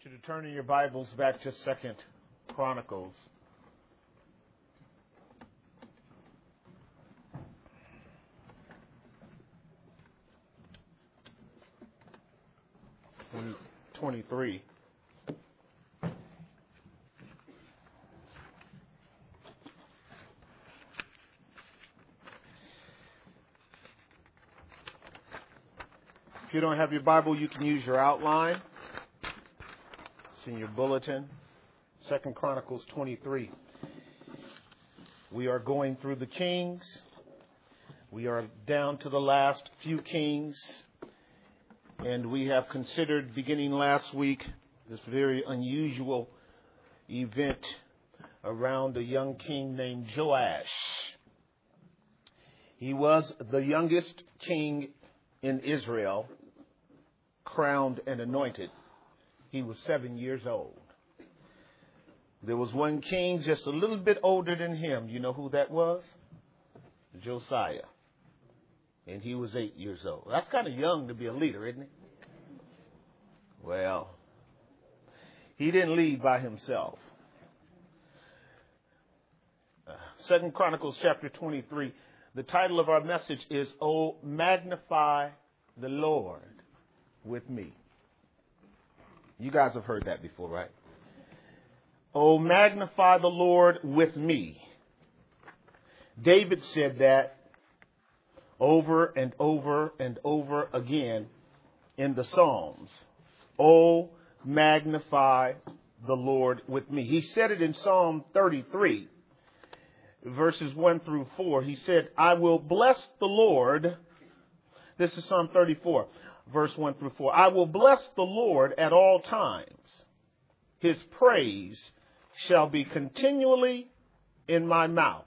To turn in your Bibles back to 2 Chronicles. Chapter 23. If you don't have your Bible, you can use your outline. It's in your bulletin. 2 Chronicles 23. We are going through the kings. We are down to the last few kings. And we have considered, beginning last week, this very unusual event around a young king named Joash. He was the youngest king in Israel, crowned and anointed. He was 7 years old. There was one king just a little bit older than him. You know who that was? Josiah. And he was 8 years old. That's kind of young to be a leader, isn't it? Well, he didn't lead by himself. 2 Chronicles chapter 23. The title of our message is, "Oh, magnify the Lord with me." You guys have heard that before, right? Oh, magnify the Lord with me. David said that over and over and over again in the Psalms. Oh, magnify the Lord with me. He said it in Psalm 33, verses 1 through 4. He said, I will bless the Lord. This is Psalm 34. Verse 1 through 4. I will bless the Lord at all times. His praise shall be continually in my mouth.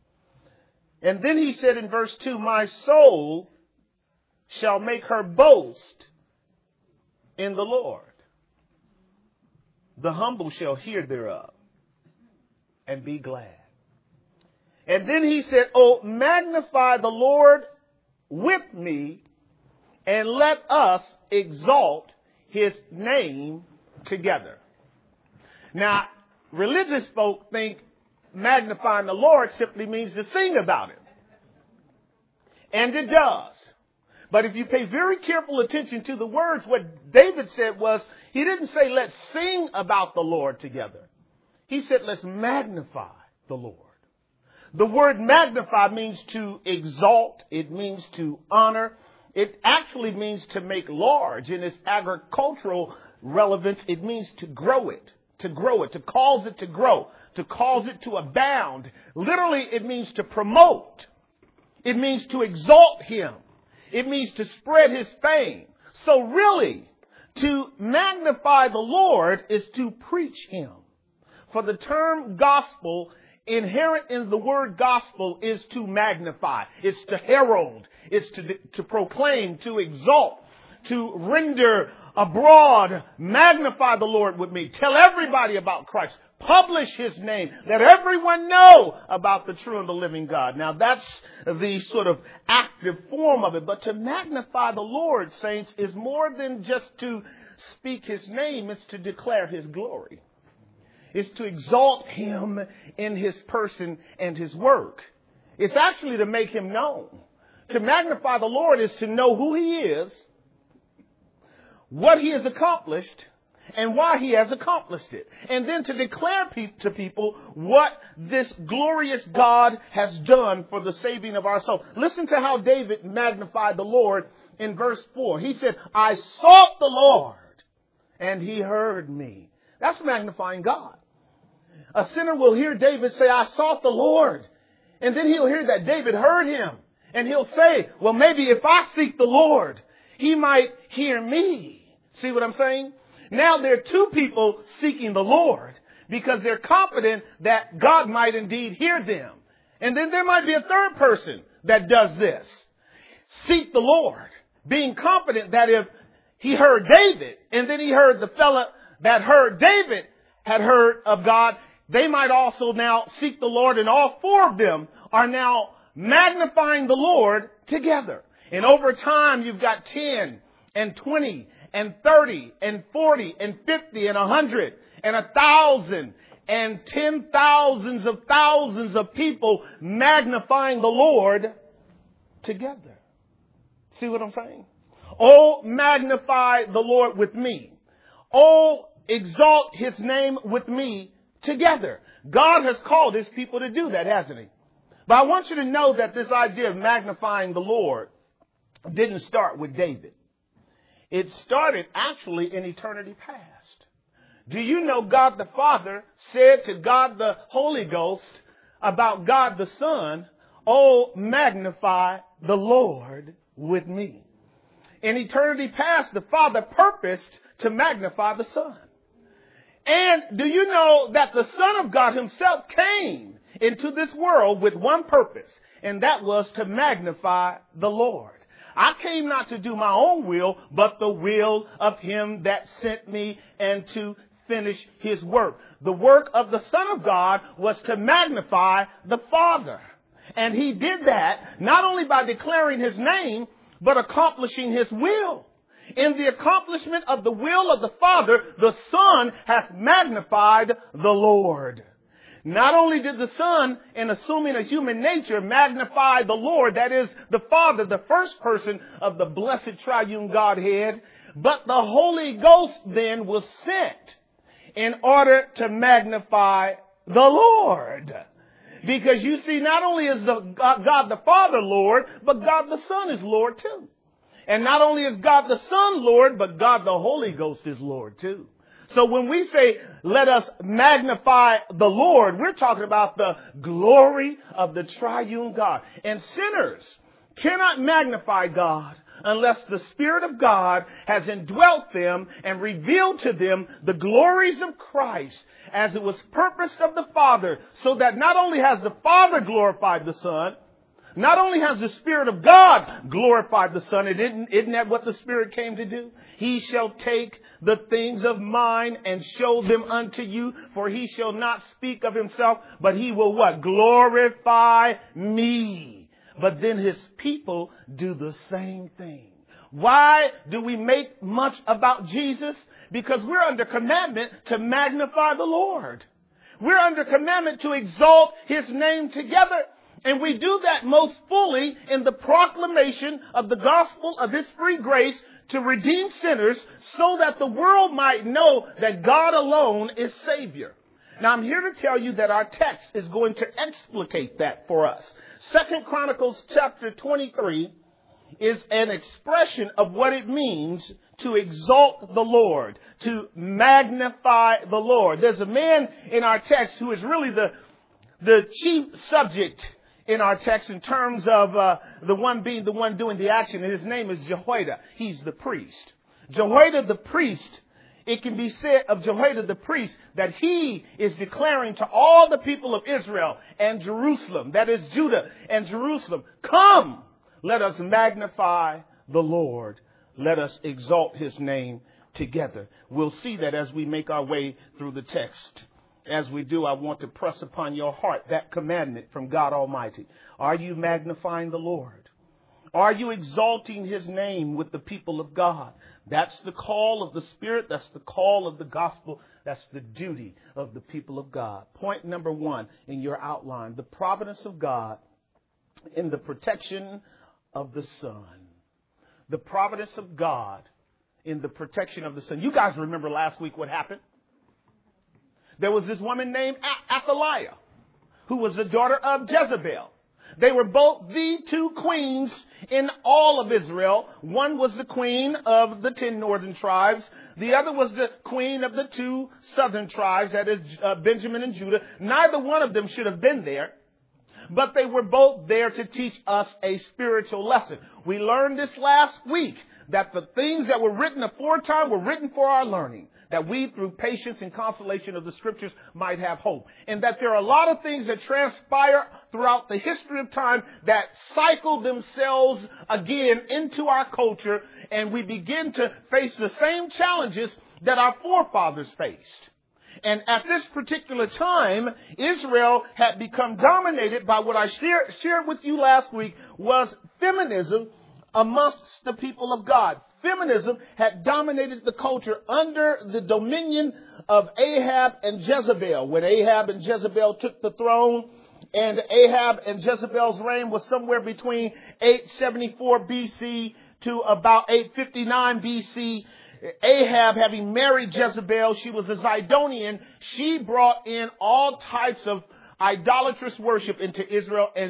And then he said in verse 2, my soul shall make her boast in the Lord. The humble shall hear thereof and be glad. And then he said, oh, magnify the Lord with me, and let us exalt his name together. Now, religious folk think magnifying the Lord simply means to sing about him. And it does. But if you pay very careful attention to the words, what David said was, he didn't say let's sing about the Lord together. He said let's magnify the Lord. The word magnify means to exalt. It means to honor. It actually means to make large. In its agricultural relevance, it means to grow it, to cause it to grow, to cause it to abound. Literally, it means to promote. It means to exalt him. It means to spread his fame. So really, to magnify the Lord is to preach him. For the term gospel, inherent in the word gospel, is to magnify. It's to herald. It's to proclaim, to exalt, to render abroad. Magnify the Lord with me. Tell everybody about Christ. Publish his name. Let everyone know about the true and the living God. Now that's the sort of active form of it. But to magnify the Lord, saints, is more than just to speak his name. It's to declare his glory. It's to exalt him in his person and his work. It's actually to make him known. To magnify the Lord is to know who he is, what he has accomplished, and why he has accomplished it. And then to declare to people what this glorious God has done for the saving of our soul. Listen to how David magnified the Lord in verse 4. He said, I sought the Lord, and he heard me. That's magnifying God. A sinner will hear David say, I sought the Lord. And then he'll hear that David heard him. And he'll say, well, maybe if I seek the Lord, he might hear me. See what I'm saying? Now there are two people seeking the Lord because they're confident that God might indeed hear them. And then there might be a third person that does this. Seek the Lord, being confident that if he heard David and then he heard the fella that heard David had heard of God, they might also now seek the Lord, and all four of them are now magnifying the Lord together. And over time, you've got 10 and 20 and 30 and 40 and 50 and 100 and 1,000 and 10,000s of thousands of people magnifying the Lord together. See what I'm saying? Oh, magnify the Lord with me. Oh, exalt his name with me together. God has called his people to do that, hasn't he? But I want you to know that this idea of magnifying the Lord didn't start with David. It started actually in eternity past. Do you know God the Father said to God the Holy Ghost about God the Son, oh, magnify the Lord with me. In eternity past, the Father purposed to magnify the Son. And do you know that the Son of God himself came into this world with one purpose, and that was to magnify the Lord. I came not to do my own will, but the will of him that sent me, and to finish his work. The work of the Son of God was to magnify the Father. And he did that not only by declaring his name, but accomplishing his will. In the accomplishment of the will of the Father, the Son hath magnified the Lord. Not only did the Son, in assuming a human nature, magnify the Lord, that is the Father, the first person of the blessed triune Godhead, but the Holy Ghost then was sent in order to magnify the Lord. Because you see, not only is God the Father Lord, but God the Son is Lord too. And not only is God the Son Lord, but God the Holy Ghost is Lord too. So when we say, let us magnify the Lord, we're talking about the glory of the triune God. And sinners cannot magnify God unless the Spirit of God has indwelt them and revealed to them the glories of Christ, as it was purposed of the Father, so that not only has the Father glorified the Son, not only has the Spirit of God glorified the Son, isn't that what the Spirit came to do? He shall take the things of mine and show them unto you, for he shall not speak of himself, but he will what? Glorify me. But then his people do the same thing. Why do we make much about Jesus? Because we're under commandment to magnify the Lord. We're under commandment to exalt his name together. And we do that most fully in the proclamation of the gospel of his free grace to redeem sinners, so that the world might know that God alone is Savior. Now, I'm here to tell you that our text is going to explicate that for us. 2 Chronicles chapter 23 is an expression of what it means to exalt the Lord, to magnify the Lord. There's a man in our text who is really the chief subject in our text in terms of the one being the one doing the action. And his name is Jehoiada. He's the priest. Jehoiada the priest, it can be said of Jehoiada the priest that he is declaring to all the people of Israel and Jerusalem, that is Judah and Jerusalem, come, let us magnify the Lord. Let us exalt his name together. We'll see that as we make our way through the text. As we do, I want to press upon your heart that commandment from God Almighty. Are you magnifying the Lord? Are you exalting his name with the people of God? That's the call of the Spirit. That's the call of the gospel. That's the duty of the people of God. Point number one in your outline: the providence of God in the protection of the Son. The providence of God in the protection of the Son. You guys remember last week what happened? There was this woman named Athaliah, who was the daughter of Jezebel. They were both the two queens in all of Israel. One was the queen of the 10 northern tribes. The other was the queen of the 2 southern tribes, that is Benjamin and Judah. Neither one of them should have been there, but they were both there to teach us a spiritual lesson. We learned this last week, that the things that were written aforetime were written for our learning, that we, through patience and consolation of the scriptures, might have hope. And that there are a lot of things that transpire throughout the history of time that cycle themselves again into our culture, and we begin to face the same challenges that our forefathers faced. And at this particular time, Israel had become dominated by what I shared with you last week, was feminism amongst the people of God. feminism had dominated the culture under the dominion of Ahab and Jezebel. When Ahab and Jezebel took the throne, and Ahab and Jezebel's reign was somewhere between 874 BC to about 859 BC. Ahab, having married Jezebel, she was a Zidonian. She brought in all types of idolatrous worship into Israel, and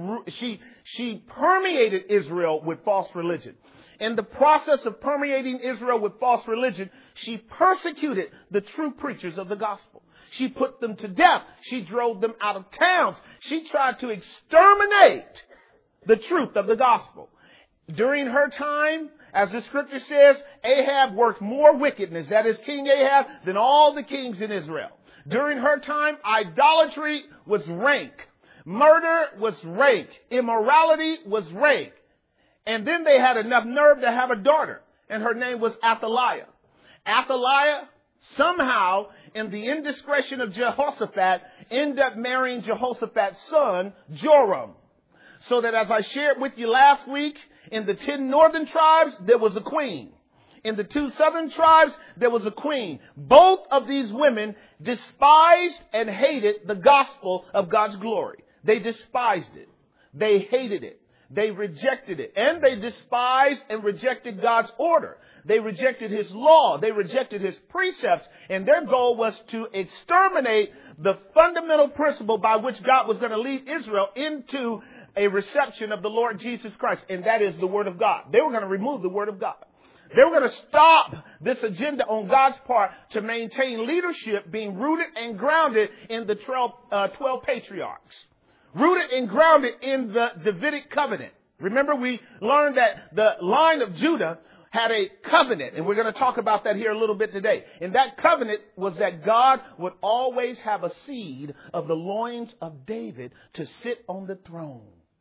she permeated Israel with false religion. In the process of permeating Israel with false religion, she persecuted the true preachers of the gospel. She put them to death. She drove them out of towns. She tried to exterminate the truth of the gospel. During her time, as the scripture says, Ahab worked more wickedness, that is King Ahab, than all the kings in Israel. During her time, idolatry was rank. Murder was rank. Immorality was rank. And then they had enough nerve to have a daughter, and her name was Athaliah. Athaliah, somehow, in the indiscretion of Jehoshaphat, ended up marrying Jehoshaphat's son, Joram. So that, as I shared with you last week, in the 10 northern tribes, there was a queen. In the 2 southern tribes, there was a queen. Both of these women despised and hated the gospel of God's glory. They despised it. They hated it. They rejected it. And they despised and rejected God's order. They rejected his law. They rejected his precepts. And their goal was to exterminate the fundamental principle by which God was going to lead Israel into a reception of the Lord Jesus Christ. And that is the Word of God. They were going to remove the Word of God. They were going to stop this agenda on God's part to maintain leadership being rooted and grounded in the 12 patriarchs. Rooted and grounded in the Davidic covenant. Remember, we learned that the line of Judah had a covenant, and we're going to talk about that here a little bit today. And that covenant was that God would always have a seed of the loins of David to sit on the throne.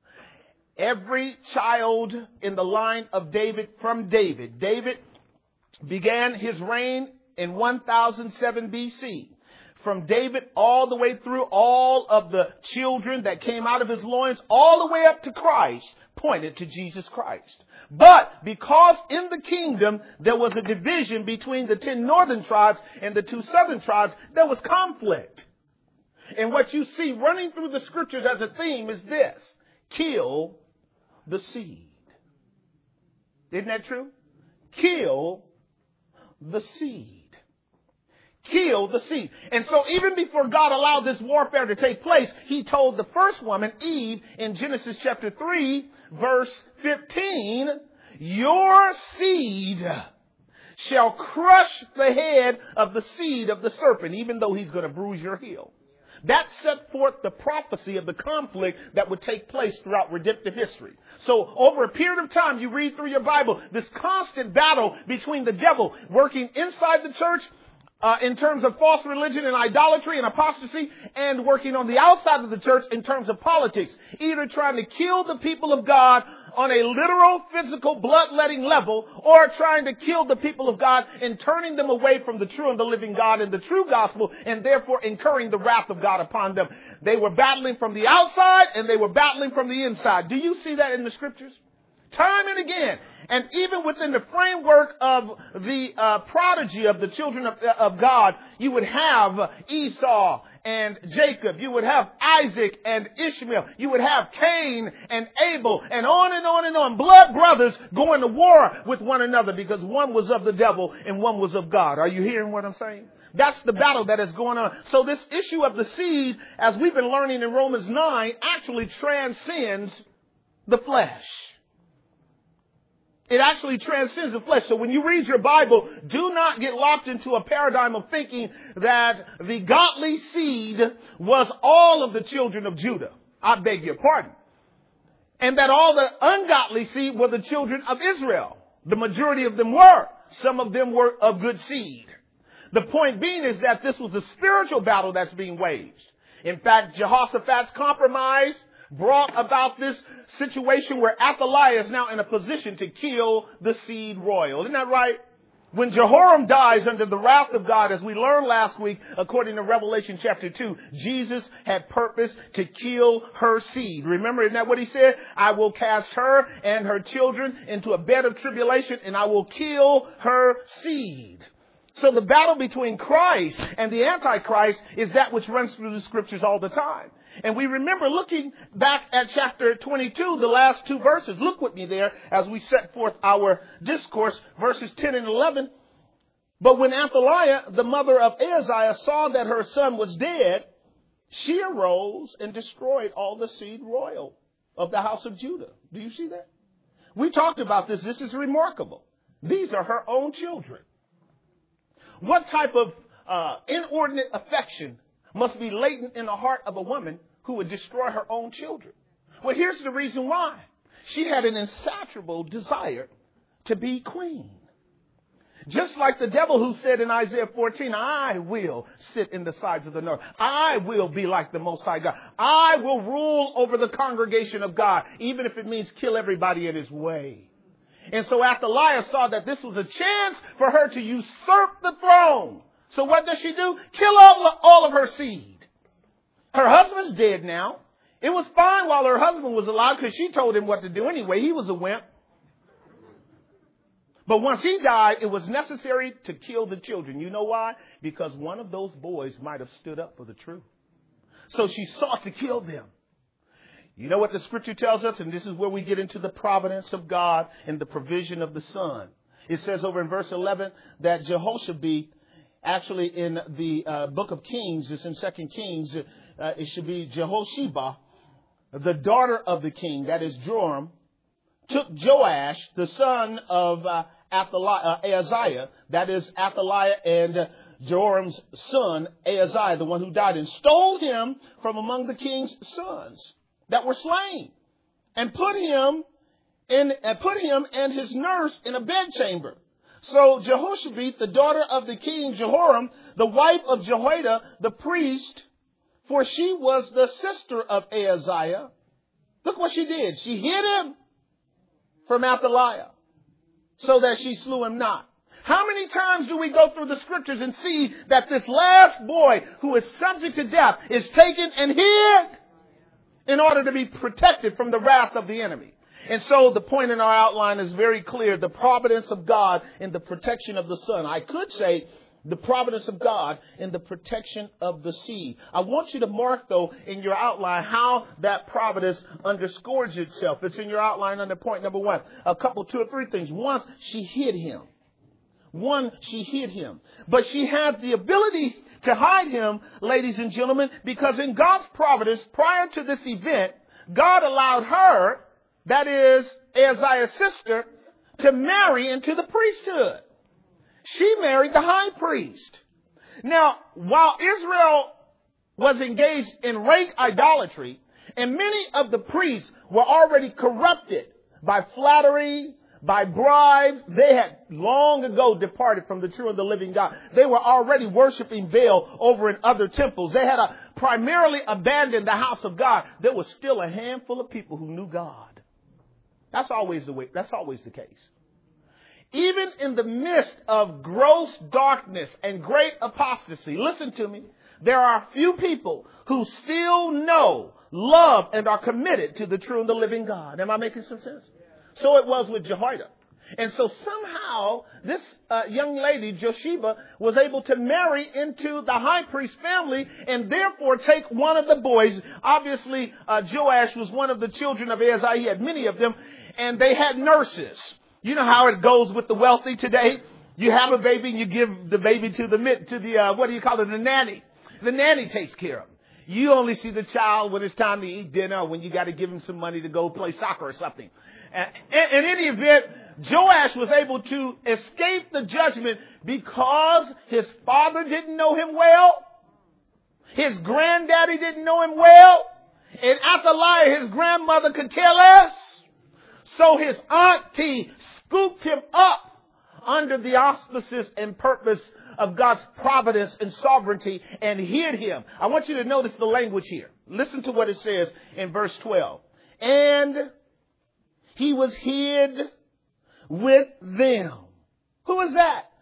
Every child in the line of David from David. David began his reign in 1007 BC. From David all the way through, all of the children that came out of his loins, all the way up to Christ, pointed to Jesus Christ. But because in the kingdom there was a division between the 10 northern tribes and the 2 southern tribes, there was conflict. And what you see running through the scriptures as a theme is this: kill the seed. Isn't that true? Kill the seed. Kill the seed. And so even before God allowed this warfare to take place, he told the first woman, Eve, in Genesis chapter 3, verse 15, your seed shall crush the head of the seed of the serpent, even though he's going to bruise your heel. That set forth the prophecy of the conflict that would take place throughout redemptive history. So over a period of time, you read through your Bible, this constant battle between the devil working inside the church in terms of false religion and idolatry and apostasy, and working on the outside of the church in terms of politics, either trying to kill the people of God on a literal, physical, bloodletting level, or trying to kill the people of God and turning them away from the true and the living God and the true gospel, and therefore incurring the wrath of God upon them. They were battling from the outside and they were battling from the inside. Do you see that in the scriptures? Time and again. And even within the framework of the prodigy of the children of God, you would have Esau and Jacob. You would have Isaac and Ishmael. You would have Cain and Abel, and on and on and on. Blood brothers going to war with one another because one was of the devil and one was of God. Are you hearing what I'm saying? That's the battle that is going on. So this issue of the seed, as we've been learning in Romans 9, actually transcends the flesh. It actually transcends the flesh. So when you read your Bible, do not get locked into a paradigm of thinking that the godly seed was all of the children of Judah. I beg your pardon. And that all the ungodly seed were the children of Israel. The majority of them were. Some of them were of good seed. The point being is that this was a spiritual battle that's being waged. In fact, Jehoshaphat's compromise brought about this situation where Athaliah is now in a position to kill the seed royal. Isn't that right? When Jehoram dies under the wrath of God, as we learned last week, according to Revelation chapter 2, Jesus had purpose to kill her seed. Remember, isn't that what he said? I will cast her and her children into a bed of tribulation, and I will kill her seed. So the battle between Christ and the Antichrist is that which runs through the scriptures all the time. And we remember looking back at chapter 22, the last two verses. Look with me there as we set forth our discourse, verses 10 and 11. But when Athaliah, the mother of Ahaziah, saw that her son was dead, she arose and destroyed all the seed royal of the house of Judah. Do you see that? We talked about this. This is remarkable. These are her own children. What type of inordinate affection must be latent in the heart of a woman who would destroy her own children? Well, here's the reason why. She had an insatiable desire to be queen. Just like the devil who said in Isaiah 14, I will sit in the sides of the north. I will be like the Most High God. I will rule over the congregation of God, even if it means kill everybody in his way. And so Athaliah saw that this was a chance for her to usurp the throne. So what does she do? Kill all of her seed. Her husband's dead now. It was fine while her husband was alive because she told him what to do anyway. He was a wimp. But once he died, it was necessary to kill the children. You know why? Because one of those boys might have stood up for the truth. So she sought to kill them. You know what the scripture tells us? And this is where we get into the providence of God and the provision of the Son. It says over in verse 11 that Jehoshaphat, actually in the book of Kings, it's in 2 Kings, it should be Jehosheba, the daughter of the king, that is Joram, took Joash, the son of Ahaziah, that is Athaliah and Joram's son, Ahaziah, the one who died, and stole him from among the king's sons that were slain, and put him and his nurse in a bedchamber. So Jehoshaphat, the daughter of the king Jehoram, the wife of Jehoiada, the priest, for she was the sister of Ahaziah, look what she did. She hid him from Athaliah so that she slew him not. How many times do we go through the scriptures and see that this last boy who is subject to death is taken and hid in order to be protected from the wrath of the enemy? And so the point in our outline is very clear. The providence of God in the protection of the Son. I could say the providence of God in the protection of the seed. I want you to mark, though, in your outline how that providence underscores itself. It's in your outline under point number 1. Two or three things. One, she hid him. But she had the ability to hide him, ladies and gentlemen, because in God's providence, prior to this event, God allowed her, that is Ahaziah's sister, to marry into the priesthood. She married the high priest. Now, while Israel was engaged in rank idolatry, and many of the priests were already corrupted by flattery, by bribes, they had long ago departed from the true and the living God. They were already worshiping Baal over in other temples. They had primarily abandoned the house of God. There was still a handful of people who knew God. That's always the case. Even in the midst of gross darkness and great apostasy, listen to me, there are few people who still know, love, and are committed to the true and the living God. Am I making some sense? So it was with Jehoiada. And so somehow this young lady, Josheba, was able to marry into the high priest family and therefore take one of the boys. Obviously, Joash was one of the children of Ahaziah. He had many of them, and they had nurses. You know how it goes with the wealthy today. You have a baby and you give the baby to the nanny. The nanny takes care of him. You only see the child when it's time to eat dinner or when you got to give him some money to go play soccer or something. In any event, Joash was able to escape the judgment because his father didn't know him well. His granddaddy didn't know him well. And Athaliah, his grandmother, could care less. So his auntie scooped him up under the auspices and purpose of God's providence and sovereignty and hid him. I want you to notice the language here. Listen to what it says in verse 12. And he was hid with them. Who is that?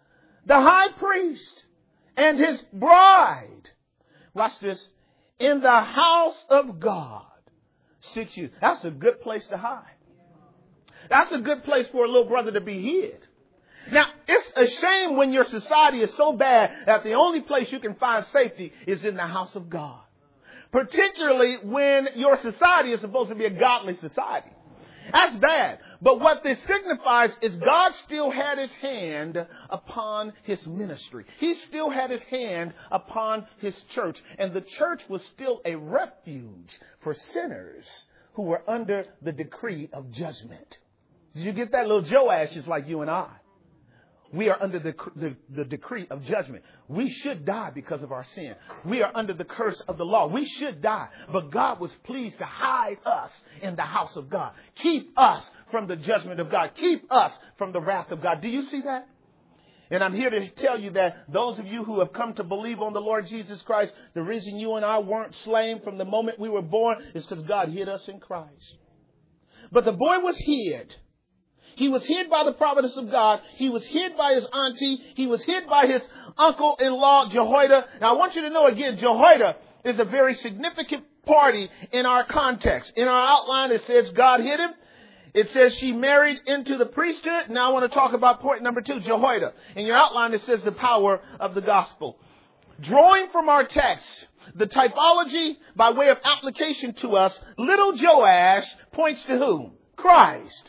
the high priest and his bride, watch this, in the house of God 6 years. That's a good place to hide. That's a good place for a little brother to be hid. Now, it's a shame when your society is so bad that the only place you can find safety is in the house of God. Particularly when your society is supposed to be a godly society. That's bad. But what this signifies is God still had his hand upon his ministry. He still had his hand upon his church. And the church was still a refuge for sinners who were under the decree of judgment. Did you get that? Little Joash is like you and I. We are under the decree of judgment. We should die because of our sin. We are under the curse of the law. We should die. But God was pleased to hide us in the house of God. Keep us from the judgment of God. Keep us from the wrath of God. Do you see that? And I'm here to tell you that those of you who have come to believe on the Lord Jesus Christ, the reason you and I weren't slain from the moment we were born is because God hid us in Christ. But the boy was hid. He was hid by the providence of God. He was hid by his auntie. He was hid by his uncle-in-law, Jehoiada. Now, I want you to know again, Jehoiada is a very significant party in our context. In our outline, it says God hid him. It says she married into the priesthood. Now, I want to talk about point number 2, Jehoiada. In your outline, it says the power of the gospel. Drawing from our text, the typology by way of application to us, little Joash points to whom? Christ.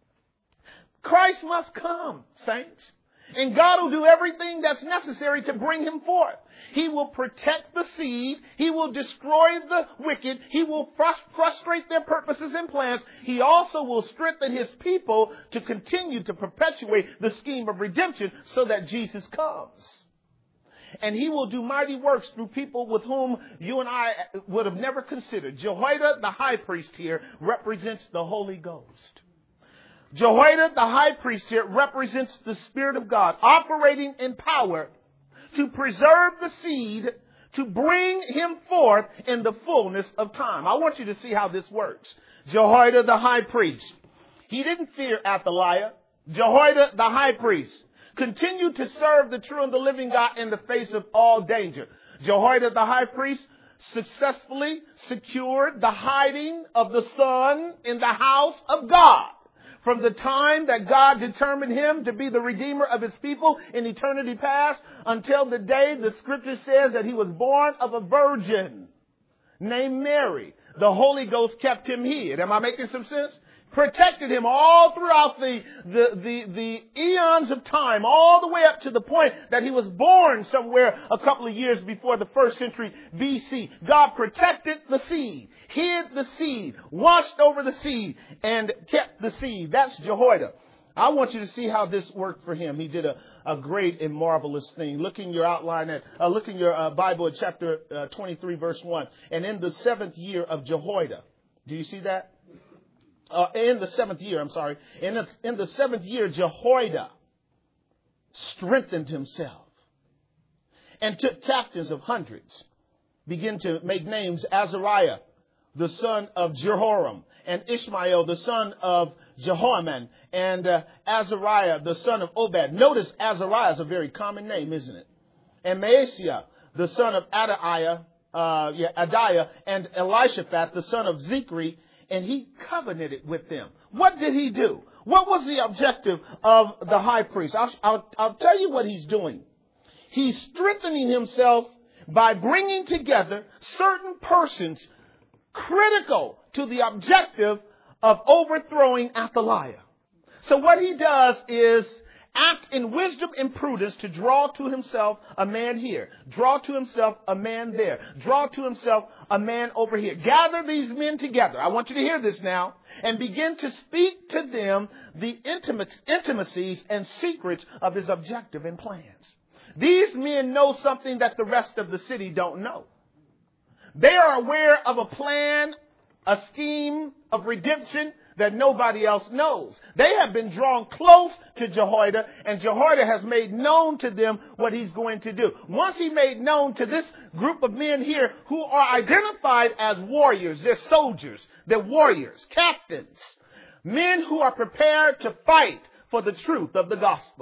Christ must come, saints. And God will do everything that's necessary to bring him forth. He will protect the seed. He will destroy the wicked. He will frustrate their purposes and plans. He also will strengthen his people to continue to perpetuate the scheme of redemption so that Jesus comes. And he will do mighty works through people with whom you and I would have never considered. Jehoiada, the high priest here, represents the Holy Ghost. Jehoiada, the high priest here, represents the Spirit of God operating in power to preserve the seed, to bring him forth in the fullness of time. I want you to see how this works. Jehoiada, the high priest. He didn't fear Athaliah. Jehoiada, the high priest, continued to serve the true and the living God in the face of all danger. Jehoiada, the high priest, successfully secured the hiding of the Son in the house of God. From the time that God determined him to be the Redeemer of his people in eternity past until the day the scripture says that he was born of a virgin named Mary. The Holy Ghost kept him hid. Am I making some sense? Protected him all throughout the eons of time, all the way up to the point that he was born somewhere a couple of years before the 1st century BC. God protected the seed, hid the seed, watched over the seed, and kept the seed. That's Jehoiada. I want you to see how this worked for him. He did a great and marvelous thing. Look in your outline look in your Bible at chapter 23, verse 1. And in the 7th year of Jehoiada, do you see that? In the 7th year, in the 7th year, Jehoiada strengthened himself and took captives of hundreds. Begin to make names: Azariah, the son of Jehoram, and Ishmael, the son of Jehohanan, and Azariah, the son of Obed. Notice Azariah is a very common name, isn't it? And Maaseiah, the son of Adaiah, and Elishaphat, the son of Zichri. And he covenanted with them. What did he do? What was the objective of the high priest? I'll tell you what he's doing. He's strengthening himself by bringing together certain persons critical to the objective of overthrowing Athaliah. So what he does is act in wisdom and prudence to draw to himself a man here, draw to himself a man there, draw to himself a man over here. Gather these men together. I want you to hear this now, and begin to speak to them the intimacies and secrets of his objective and plans. These men know something that the rest of the city don't know. They are aware of a plan, a scheme of redemption that nobody else knows. They have been drawn close to Jehoiada, and Jehoiada has made known to them what he's going to do. Once he made known to this group of men here who are identified as warriors, they're soldiers, they're warriors, captains, men who are prepared to fight for the truth of the gospel,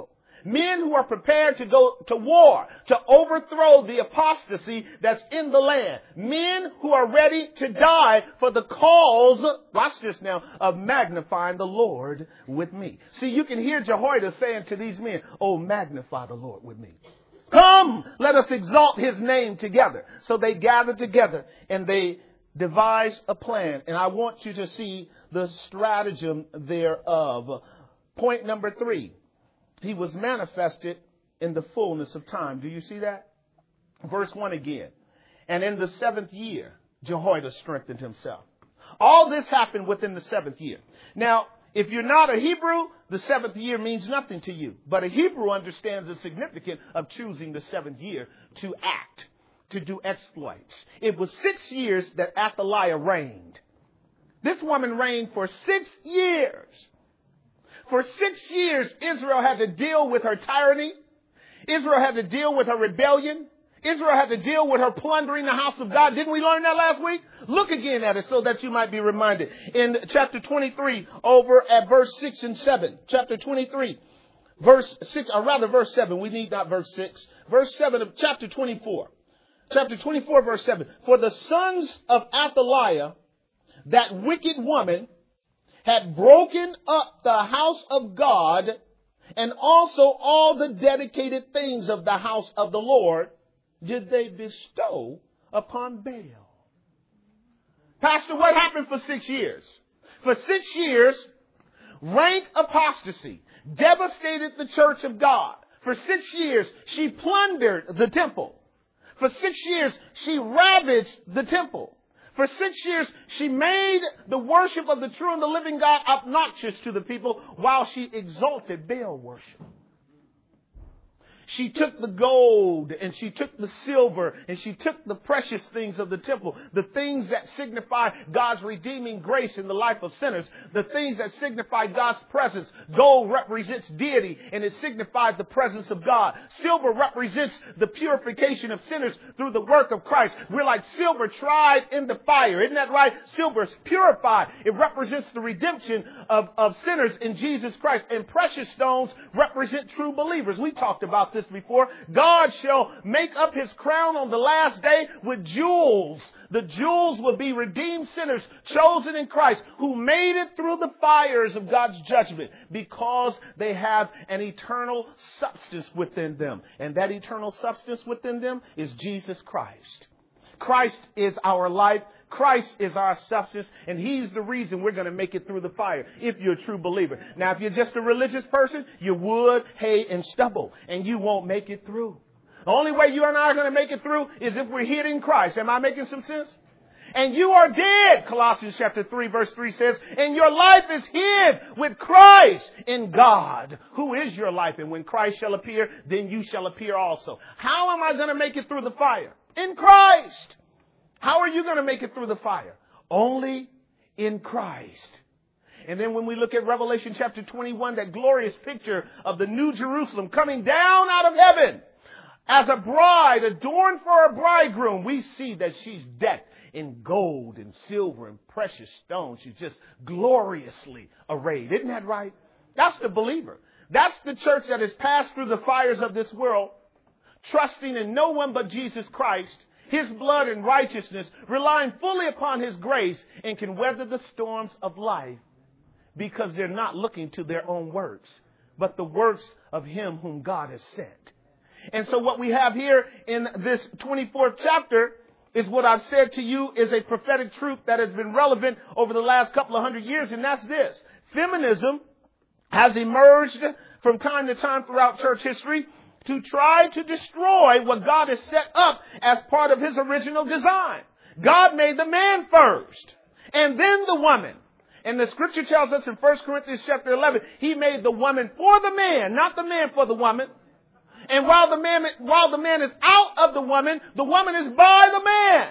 Men who are prepared to go to war, to overthrow the apostasy that's in the land. Men who are ready to die for the cause, watch this now, of magnifying the Lord with me. See, you can hear Jehoiada saying to these men, oh, magnify the Lord with me. Come, let us exalt his name together. So they gathered together and they devised a plan. And I want you to see the stratagem thereof. Point number 3. He was manifested in the fullness of time. Do you see that? Verse 1 again. And in the 7th year, Jehoiada strengthened himself. All this happened within the 7th year. Now, if you're not a Hebrew, the 7th year means nothing to you. But a Hebrew understands the significance of choosing the 7th year to act, to do exploits. It was 6 years that Athaliah reigned. This woman reigned for 6 years. For 6 years, Israel had to deal with her tyranny. Israel had to deal with her rebellion. Israel had to deal with her plundering the house of God. Didn't we learn that last week? Look again at it so that you might be reminded. In chapter 23, over at verse 6 and 7. Chapter 23, verse 6, or rather verse 7. We need not verse 6. Verse 7 of chapter 24. Chapter 24, verse 7. For the sons of Athaliah, that wicked woman, had broken up the house of God and also all the dedicated things of the house of the Lord did they bestow upon Baal. Pastor, what happened for 6 years? For 6 years, rank apostasy devastated the church of God. For 6 years, she plundered the temple. For 6 years, she ravaged the temple. For 6 years, she made the worship of the true and the living God obnoxious to the people while she exalted Baal worship. She took the gold and she took the silver and she took the precious things of the temple, the things that signify God's redeeming grace in the life of sinners, the things that signify God's presence. Gold represents deity and it signifies the presence of God. Silver represents the purification of sinners through the work of Christ. We're like silver tried in the fire. Isn't that right? Silver is purified. It represents the redemption of sinners in Jesus Christ. And precious stones represent true believers. We talked about this before. God shall make up his crown on the last day with jewels. The jewels will be redeemed sinners chosen in Christ who made it through the fires of God's judgment because they have an eternal substance within them. And that eternal substance within them is Jesus Christ. Christ is our life. Christ is our substance, and he's the reason we're going to make it through the fire if you're a true believer. Now, if you're just a religious person, you're wood, hay, and stubble, and you won't make it through. The only way you and I are going to make it through is if we're hid in Christ. Am I making some sense? And you are dead, Colossians chapter 3, verse 3 says, and your life is hid with Christ in God, who is your life. And when Christ shall appear, then you shall appear also. How am I going to make it through the fire? In Christ. How are you going to make it through the fire? Only in Christ. And then when we look at Revelation chapter 21, that glorious picture of the New Jerusalem coming down out of heaven as a bride adorned for a bridegroom, we see that she's decked in gold and silver and precious stones. She's just gloriously arrayed. Isn't that right? That's the believer. That's the church that has passed through the fires of this world, trusting in no one but Jesus Christ, his blood and righteousness, relying fully upon his grace, and can weather the storms of life because they're not looking to their own works, but the works of him whom God has sent. And so what we have here in this 24th chapter is what I've said to you is a prophetic truth that has been relevant over the last couple of hundred years, and that's this. Feminism has emerged from time to time throughout church history to try to destroy what God has set up as part of his original design. God made the man first and then the woman. And the scripture tells us in 1 Corinthians chapter 11, he made the woman for the man, not the man for the woman. And while the man is out of the woman is by the man.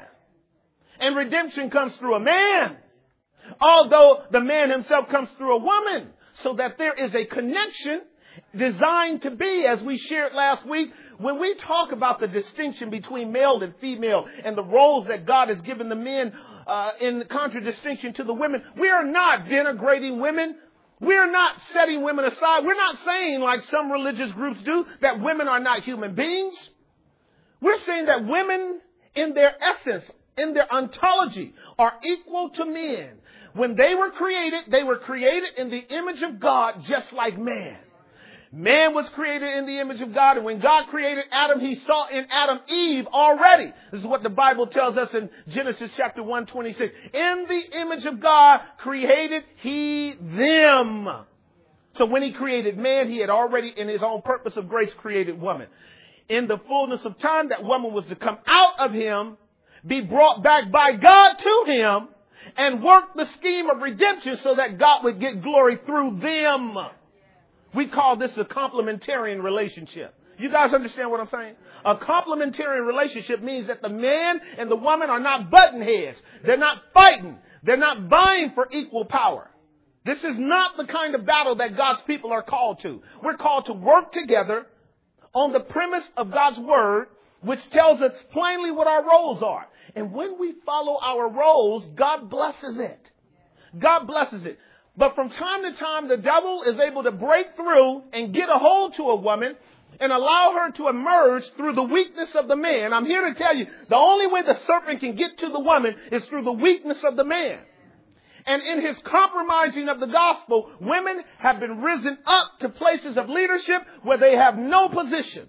And redemption comes through a man, although the man himself comes through a woman, so that there is a connection designed to be, as we shared last week, when we talk about the distinction between male and female and the roles that God has given the men in contradistinction to the women, we are not denigrating women. We're not setting women aside. We're not saying, like some religious groups do, that women are not human beings. We're saying that women, in their essence, in their ontology, are equal to men. When they were created in the image of God, just like man. Man was created in the image of God, and when God created Adam, he saw in Adam Eve already. This is what the Bible tells us in Genesis chapter 1:26. In the image of God created he them. So when he created man, he had already, in his own purpose of grace, created woman. In the fullness of time, that woman was to come out of him, be brought back by God to him, and work the scheme of redemption so that God would get glory through them. We call this a complementarian relationship. You guys understand what I'm saying? A complementarian relationship means that the man and the woman are not button heads. They're not fighting. They're not vying for equal power. This is not the kind of battle that God's people are called to. We're called to work together on the premise of God's word, which tells us plainly what our roles are. And when we follow our roles, God blesses it. God blesses it. But from time to time, the devil is able to break through and get a hold to a woman and allow her to emerge through the weakness of the man. I'm here to tell you, the only way the serpent can get to the woman is through the weakness of the man. And in his compromising of the gospel, women have been risen up to places of leadership where they have no position.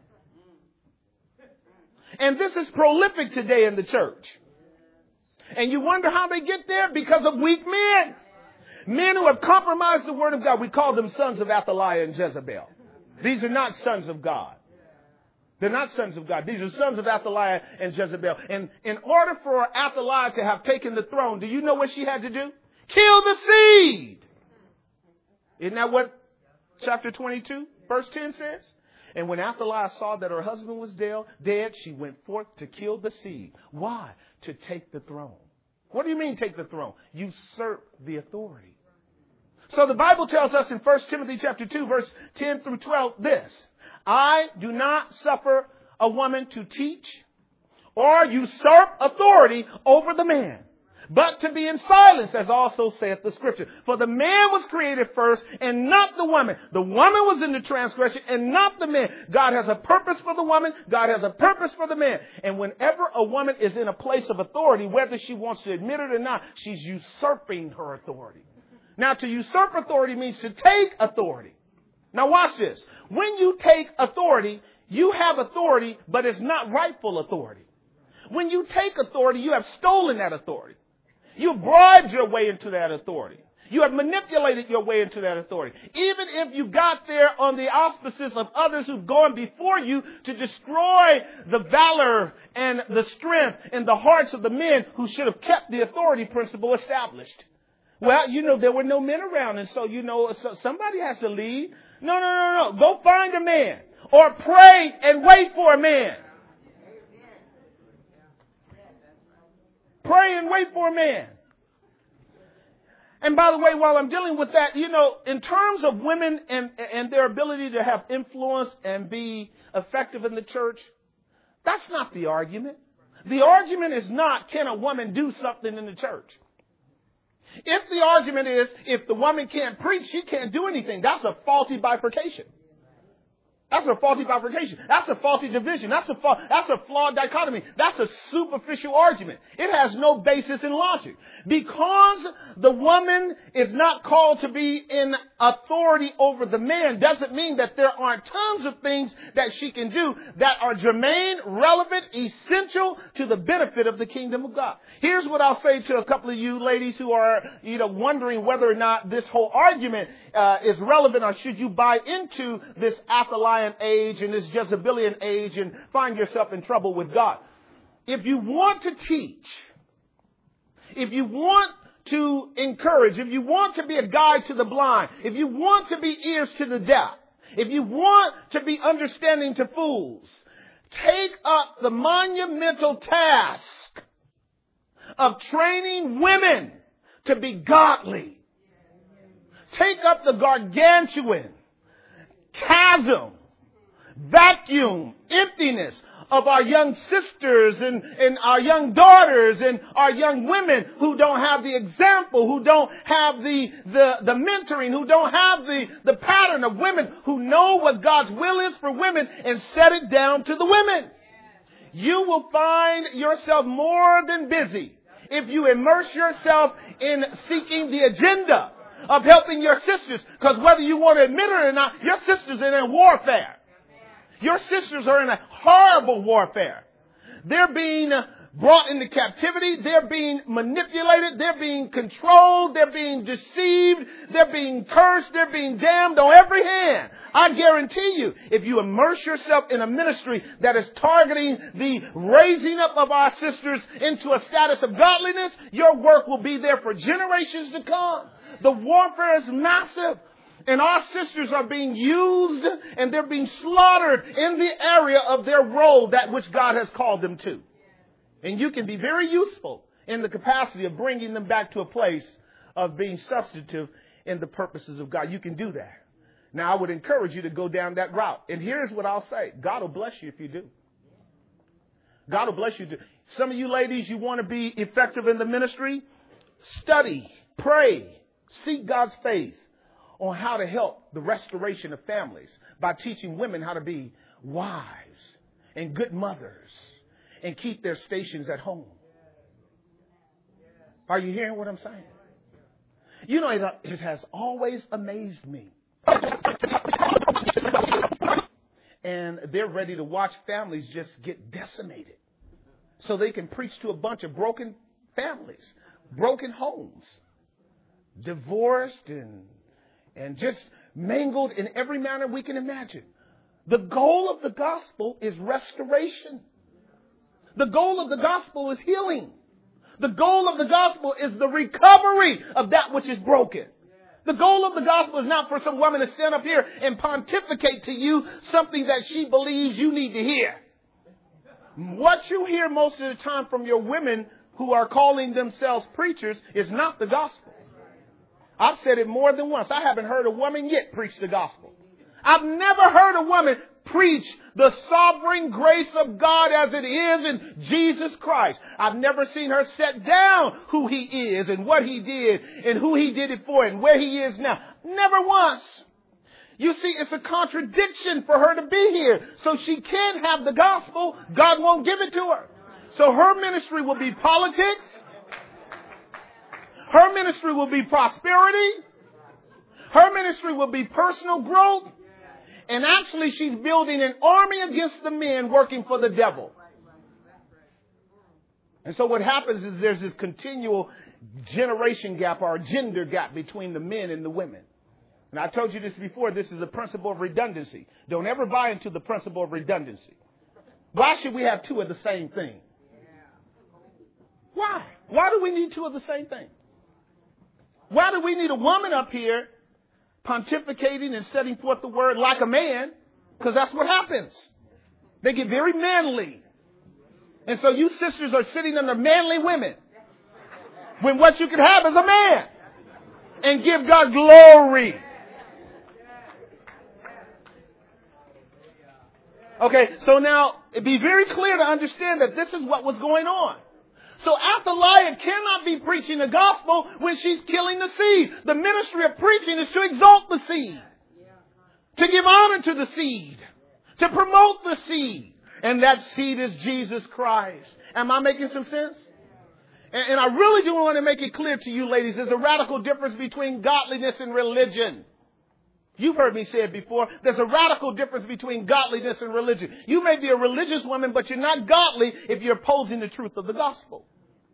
And this is prolific today in the church. And you wonder how they get there? Because of weak men. Men who have compromised the word of God. We call them sons of Athaliah and Jezebel. These are not sons of God. They're not sons of God. These are sons of Athaliah and Jezebel. And in order for Athaliah to have taken the throne, do you know what she had to do? Kill the seed. Isn't that what chapter 22, verse 10 says? And when Athaliah saw that her husband was dead, she went forth to kill the seed. Why? To take the throne. What do you mean take the throne? Usurp the authority. So the Bible tells us in 1 Timothy chapter 2, verse 10 through 12, this. I do not suffer a woman to teach or usurp authority over the man, but to be in silence, as also saith the scripture. For the man was created first and not the woman. The woman was in the transgression and not the man. God has a purpose for the woman. God has a purpose for the man. And whenever a woman is in a place of authority, whether she wants to admit it or not, she's usurping her authority. Now, to usurp authority means to take authority. Now, watch this. When you take authority, you have authority, but it's not rightful authority. When you take authority, you have stolen that authority. You bribed your way into that authority. You have manipulated your way into that authority. Even if you got there on the auspices of others who've gone before you to destroy the valor and the strength in the hearts of the men who should have kept the authority principle established. Well, there were no men around, and so, somebody has to lead. No. Go find a man or pray and wait for a man. Pray and wait for a man. And by the way, while I'm dealing with that, in terms of women and their ability to have influence and be effective in the church, that's not the argument. The argument is not, can a woman do something in the church? If the argument is, if the woman can't preach, she can't do anything, that's a faulty bifurcation. That's a faulty bifurcation. That's a faulty division. That's a flawed dichotomy. That's a superficial argument. It has no basis in logic. Because the woman is not called to be in authority over the man doesn't mean that there aren't tons of things that she can do that are germane, relevant, essential to the benefit of the kingdom of God. Here's what I'll say to a couple of you ladies who are, wondering whether or not this whole argument is relevant, or should you buy into this Athaliah age and this Jezebelian age and find yourself in trouble with God. If you want to teach, if you want to encourage, if you want to be a guide to the blind, if you want to be ears to the deaf, if you want to be understanding to fools, take up the monumental task of training women to be godly. Take up the gargantuan chasm, vacuum, emptiness of our young sisters and our young daughters and our young women who don't have the example, who don't have the mentoring, who don't have the pattern of women who know what God's will is for women and set it down to the women. You will find yourself more than busy if you immerse yourself in seeking the agenda of helping your sisters. Because whether you want to admit it or not, your sisters are in warfare. Your sisters are in a horrible warfare. They're being brought into captivity. They're being manipulated. They're being controlled. They're being deceived. They're being cursed. They're being damned on every hand. I guarantee you, if you immerse yourself in a ministry that is targeting the raising up of our sisters into a status of godliness, your work will be there for generations to come. The warfare is massive. And our sisters are being used and they're being slaughtered in the area of their role, that which God has called them to. And you can be very useful in the capacity of bringing them back to a place of being substantive in the purposes of God. You can do that. Now, I would encourage you to go down that route. And here's what I'll say. God will bless you if you do. God will bless you. Some of you ladies, you want to be effective in the ministry? Study, pray, seek God's face on how to help the restoration of families by teaching women how to be wives and good mothers and keep their stations at home. Are you hearing what I'm saying? You know, it has always amazed me. And they're ready to watch families just get decimated so they can preach to a bunch of broken families, broken homes, divorced and just mangled in every manner we can imagine. The goal of the gospel is restoration. The goal of the gospel is healing. The goal of the gospel is the recovery of that which is broken. The goal of the gospel is not for some woman to stand up here and pontificate to you something that she believes you need to hear. What you hear most of the time from your women who are calling themselves preachers is not the gospel. I've said it more than once. I haven't heard a woman yet preach the gospel. I've never heard a woman preach the sovereign grace of God as it is in Jesus Christ. I've never seen her set down who he is and what he did and who he did it for and where he is now. Never once. You see, it's a contradiction for her to be here. So she can't have the gospel. God won't give it to her. So her ministry will be politics. Her ministry will be prosperity. Her ministry will be personal growth. And actually, she's building an army against the men working for the devil. And so what happens is there's this continual generation gap or gender gap between the men and the women. And I told you this before. This is the principle of redundancy. Don't ever buy into the principle of redundancy. Why should we have two of the same thing? Why? Why do we need two of the same thing? Why do we need a woman up here pontificating and setting forth the word like a man? Because that's what happens. They get very manly. And so you sisters are sitting under manly women when what you can have is a man and give God glory. Okay, so now it'd be very clear to understand that this is what was going on. So Athaliah cannot be preaching the gospel when she's killing the seed. The ministry of preaching is to exalt the seed, to give honor to the seed, to promote the seed. And that seed is Jesus Christ. Am I making some sense? And I really do want to make it clear to you ladies, there's a radical difference between godliness and religion. You've heard me say it before. There's a radical difference between godliness and religion. You may be a religious woman, but you're not godly if you're opposing the truth of the gospel.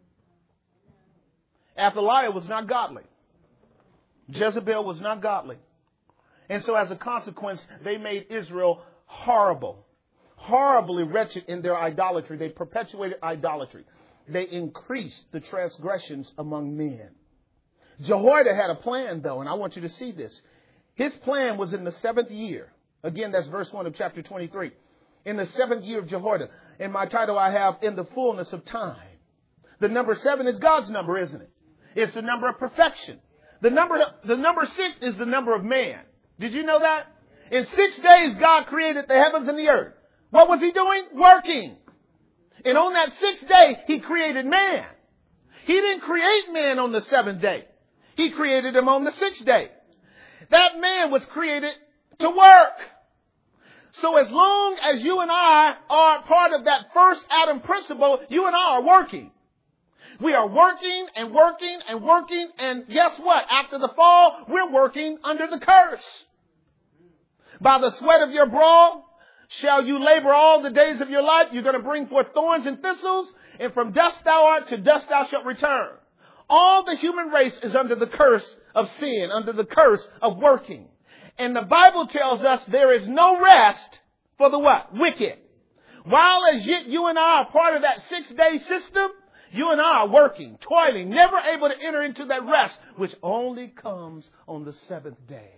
Athaliah was not godly. Jezebel was not godly. And so as a consequence, they made Israel horribly wretched in their idolatry. They perpetuated idolatry. They increased the transgressions among men. Jehoiada had a plan, though, and I want you to see this. His plan was in the 7th year. Again, that's verse 1 of chapter 23. In the 7th year of Jehoiada. In my title, I have in the fullness of time. The number 7 is God's number, isn't it? It's the number of perfection. The number 6 is the number of man. Did you know that? In 6 days, God created the heavens and the earth. What was he doing? Working. And on that sixth day, he created man. He didn't create man on the seventh day. He created him on the sixth day. That man was created to work. So as long as you and I are part of that first Adam principle, you and I are working. We are working and working and working. And guess what? After the fall, we're working under the curse. By the sweat of your brow shall you labor all the days of your life. You're going to bring forth thorns and thistles. And from dust thou art, to dust thou shalt return. All the human race is under the curse of sin, under the curse of working. And the Bible tells us there is no rest for the what? Wicked. While as yet you and I are part of that 6-day system, you and I are working, toiling, never able to enter into that rest, which only comes on the seventh day.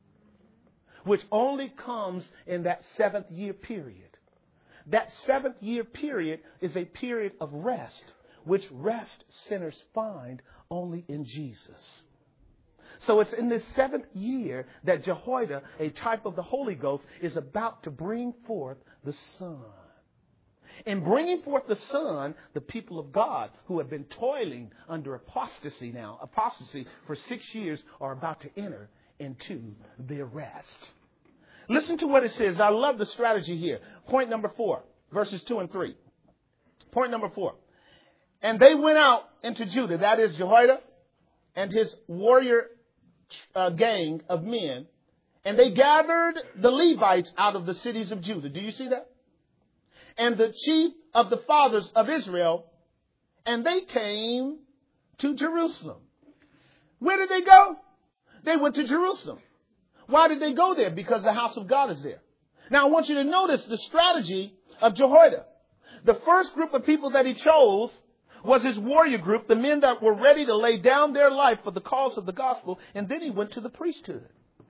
Which only comes in that 7th year period. That 7th year period is a period of rest, which rest sinners find only in Jesus. So it's in this 7th year that Jehoiada, a type of the Holy Ghost, is about to bring forth the Son. In bringing forth the Son, the people of God who have been toiling under apostasy for 6 years are about to enter into their rest. Listen to what it says. I love the strategy here. Point number 4, verses 2 and 3. Point number 4. And they went out into Judah, that is Jehoiada and his warrior gang of men, and they gathered the Levites out of the cities of Judah. Do you see that? And the chief of the fathers of Israel, and they came to Jerusalem. Where did they go? They went to Jerusalem. Why did they go there? Because the house of God is there. Now, I want you to notice the strategy of Jehoiada. The first group of people that he chose was his warrior group, the men that were ready to lay down their life for the cause of the gospel. And then he went to the priesthood.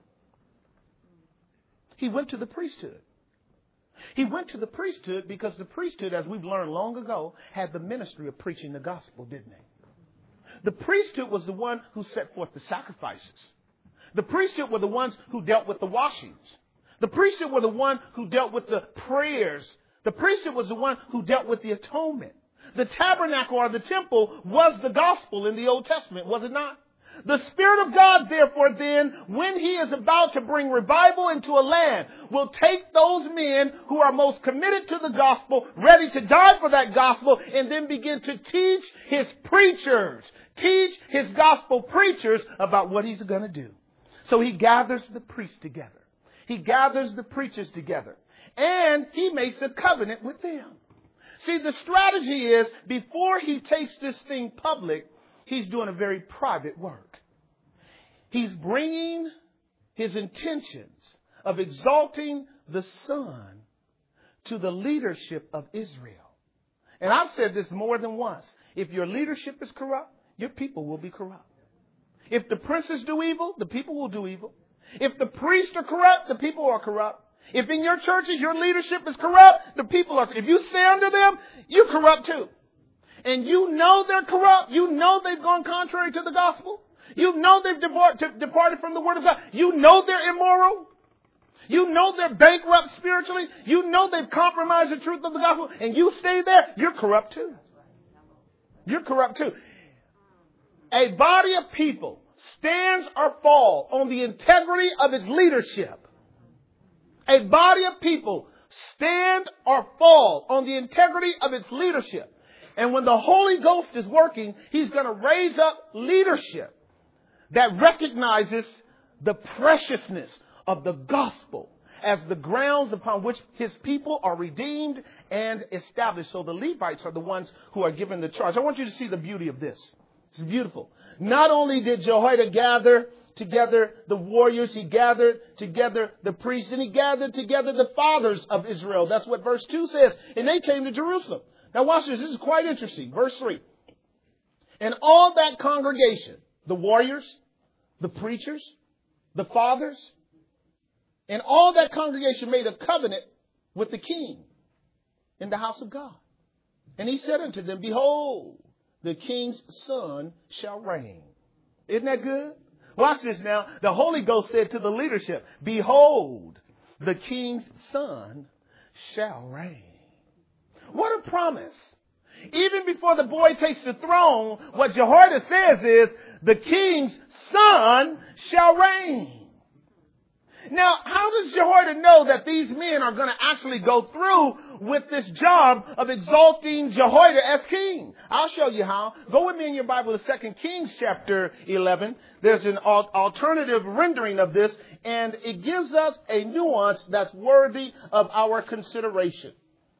He went to the priesthood. He went to the priesthood because the priesthood, as we've learned long ago, had the ministry of preaching the gospel, didn't they? The priesthood was the one who set forth the sacrifices. The priesthood were the ones who dealt with the washings. The priesthood were the one who dealt with the prayers. The priesthood was the one who dealt with the atonement. The tabernacle or the temple was the gospel in the Old Testament, was it not? The Spirit of God, therefore, then, when he is about to bring revival into a land, will take those men who are most committed to the gospel, ready to die for that gospel, and then begin to teach his preachers, teach his gospel preachers about what he's going to do. So he gathers the priests together. He gathers the preachers together. And he makes a covenant with them. See, the strategy is, before he takes this thing public, he's doing a very private work. He's bringing his intentions of exalting the Son to the leadership of Israel. And I've said this more than once. If your leadership is corrupt, your people will be corrupt. If the princes do evil, the people will do evil. If the priests are corrupt, the people are corrupt. If in your churches your leadership is corrupt, the people are. If you stay under them, you're corrupt too. And you know they're corrupt. You know they've gone contrary to the gospel. You know they've departed from the word of God. You know they're immoral. You know they're bankrupt spiritually. You know they've compromised the truth of the gospel. And you stay there, you're corrupt too. You're corrupt too. A body of people stands or falls on the integrity of its leadership. A body of people stand or fall on the integrity of its leadership. And when the Holy Ghost is working, he's going to raise up leadership that recognizes the preciousness of the gospel as the grounds upon which his people are redeemed and established. So the Levites are the ones who are given the charge. I want you to see the beauty of this. It's beautiful. Not only did Jehoiada gather together the warriors, he gathered together the priests, and he gathered together the fathers of Israel. That's what verse 2 says. And they came to Jerusalem. Now watch this. This is quite interesting. Verse 3. And all that congregation, the warriors, the preachers, the fathers, and all that congregation made a covenant with the king in the house of God. And he said unto them, behold, the king's son shall reign. Isn't that good? Watch this now. The Holy Ghost said to the leadership, behold, the king's son shall reign. What a promise. Even before the boy takes the throne, what Jehoiada says is, the king's son shall reign. Now, how does Jehoiada know that these men are going to actually go through with this job of exalting Jehoiada as king? I'll show you how. Go with me in your Bible to 2 Kings chapter 11. There's an alternative rendering of this, and it gives us a nuance that's worthy of our consideration.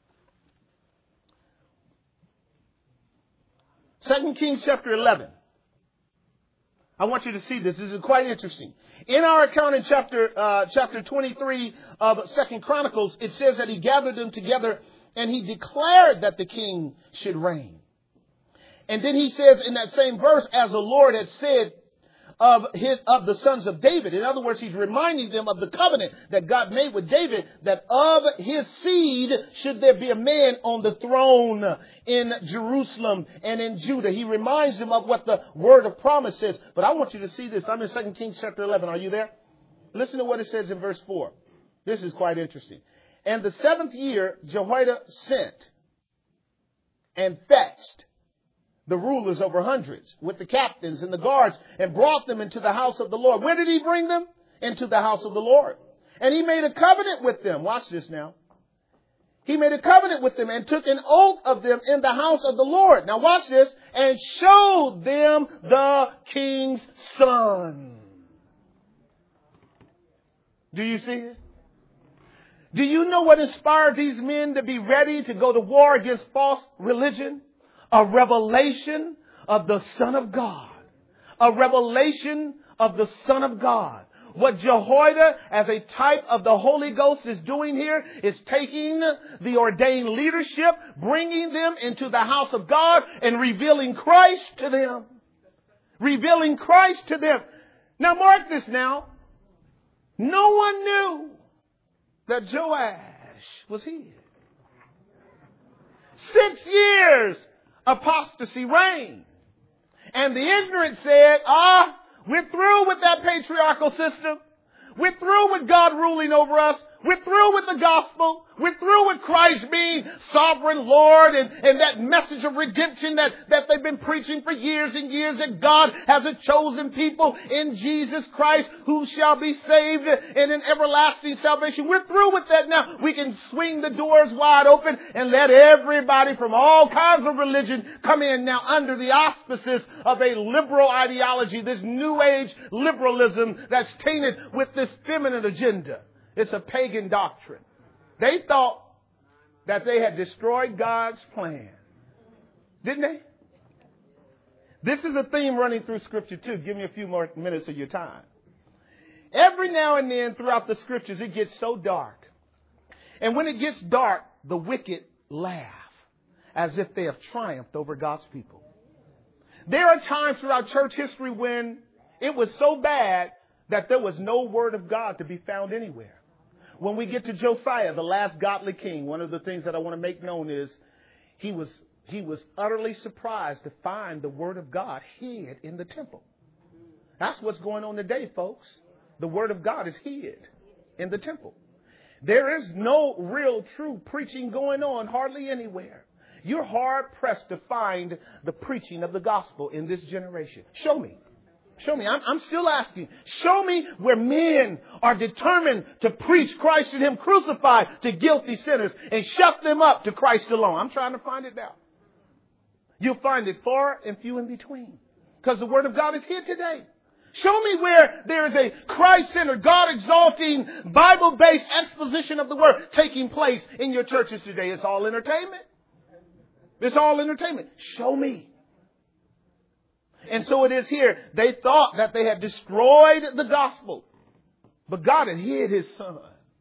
2 Kings chapter 11. I want you to see this. This is quite interesting. In our account in chapter 23 of 2 Chronicles, it says that he gathered them together and he declared that the king should reign. And then he says in that same verse, as the Lord had said of the sons of David. In other words, he's reminding them of the covenant that God made with David, that of his seed should there be a man on the throne in Jerusalem and in Judah. He reminds them of what the word of promise says. But I want you to see this. I'm in 2 Kings chapter 11. Are you there? Listen to what it says in verse 4. This is quite interesting. And the 7th year, Jehoiada sent and fetched the rulers over hundreds with the captains and the guards and brought them into the house of the Lord. Where did he bring them? Into the house of the Lord. And he made a covenant with them. Watch this now. He made a covenant with them and took an oath of them in the house of the Lord. Now watch this. And showed them the king's son. Do you see it? Do you know what inspired these men to be ready to go to war against false religion? A revelation of the Son of God. A revelation of the Son of God. What Jehoiada, as a type of the Holy Ghost, is doing here is taking the ordained leadership, bringing them into the house of God and revealing Christ to them. Revealing Christ to them. Now mark this now. No one knew that Joash was here. 6 years apostasy reigned. And the ignorant said, we're through with that patriarchal system. We're through with God ruling over us. We're through with the gospel. We're through with Christ being sovereign Lord and that message of redemption that they've been preaching for years and years, that God has a chosen people in Jesus Christ who shall be saved in an everlasting salvation. We're through with that now. We can swing the doors wide open and let everybody from all kinds of religion come in now under the auspices of a liberal ideology, this new age liberalism that's tainted with this feminine agenda. It's a pagan doctrine. They thought that they had destroyed God's plan. Didn't they? This is a theme running through Scripture too. Give me a few more minutes of your time. Every now and then throughout the Scriptures, it gets so dark. And when it gets dark, the wicked laugh as if they have triumphed over God's people. There are times throughout church history when it was so bad that there was no word of God to be found anywhere. When we get to Josiah, the last godly king, one of the things that I want to make known is he was utterly surprised to find the word of God hid in the temple. That's what's going on today, folks. The word of God is hid in the temple. There is no real true preaching going on hardly anywhere. You're hard pressed to find the preaching of the gospel in this generation. Show me. Show me. I'm still asking. Show me where men are determined to preach Christ and Him crucified to guilty sinners and shut them up to Christ alone. I'm trying to find it now. You'll find it far and few in between because the Word of God is here today. Show me where there is a Christ-centered, God-exalting, Bible-based exposition of the Word taking place in your churches today. It's all entertainment. It's all entertainment. Show me. And so it is here. They thought that they had destroyed the gospel. But God had hid His Son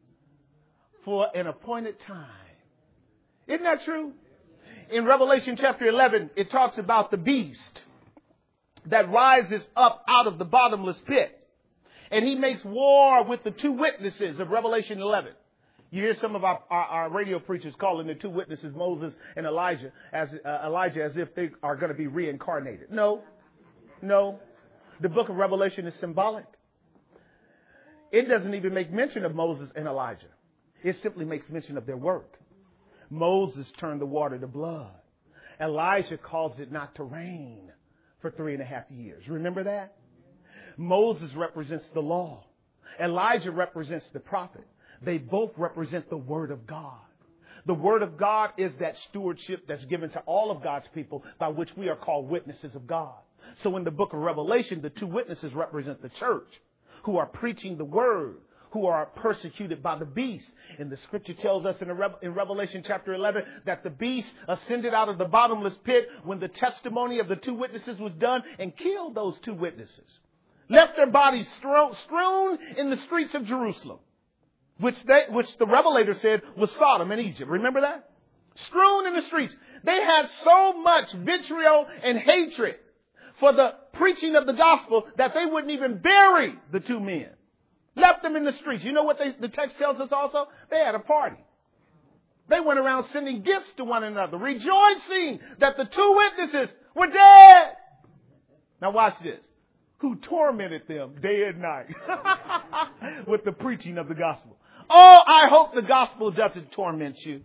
for an appointed time. Isn't that true? In Revelation chapter 11, it talks about the beast that rises up out of the bottomless pit. And he makes war with the two witnesses of Revelation 11. You hear some of our radio preachers calling the two witnesses, Moses and Elijah, as if they are going to be reincarnated. No, the book of Revelation is symbolic. It doesn't even make mention of Moses and Elijah. It simply makes mention of their work. Moses turned the water to blood. Elijah caused it not to rain for 3.5 years. Remember that? Moses represents the law. Elijah represents the prophet. They both represent the Word of God. The Word of God is that stewardship that's given to all of God's people by which we are called witnesses of God. So in the book of Revelation, the two witnesses represent the church who are preaching the Word, who are persecuted by the beast. And the scripture tells us in Revelation chapter 11 that the beast ascended out of the bottomless pit when the testimony of the two witnesses was done and killed those two witnesses. Left their bodies strewn in the streets of Jerusalem, which the Revelator said was Sodom and Egypt. Remember that? Strewn in the streets. They had so much vitriol and hatred for the preaching of the gospel that they wouldn't even bury the two men. Left them in the streets. You know what the text tells us also? They had a party. They went around sending gifts to one another, rejoicing that the two witnesses were dead. Now watch this. Who tormented them day and night with the preaching of the gospel. Oh, I hope the gospel doesn't torment you.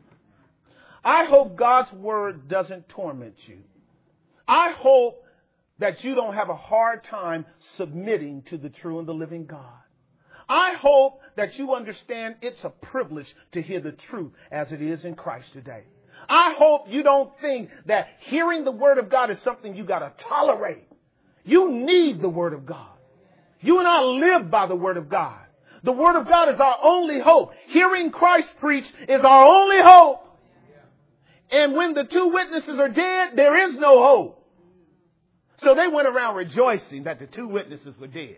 I hope God's word doesn't torment you. I hope that you don't have a hard time submitting to the true and the living God. I hope that you understand it's a privilege to hear the truth as it is in Christ today. I hope you don't think that hearing the word of God is something you got to tolerate. You need the word of God. You and I live by the word of God. The word of God is our only hope. Hearing Christ preach is our only hope. And when the two witnesses are dead, there is no hope. So they went around rejoicing that the two witnesses were dead.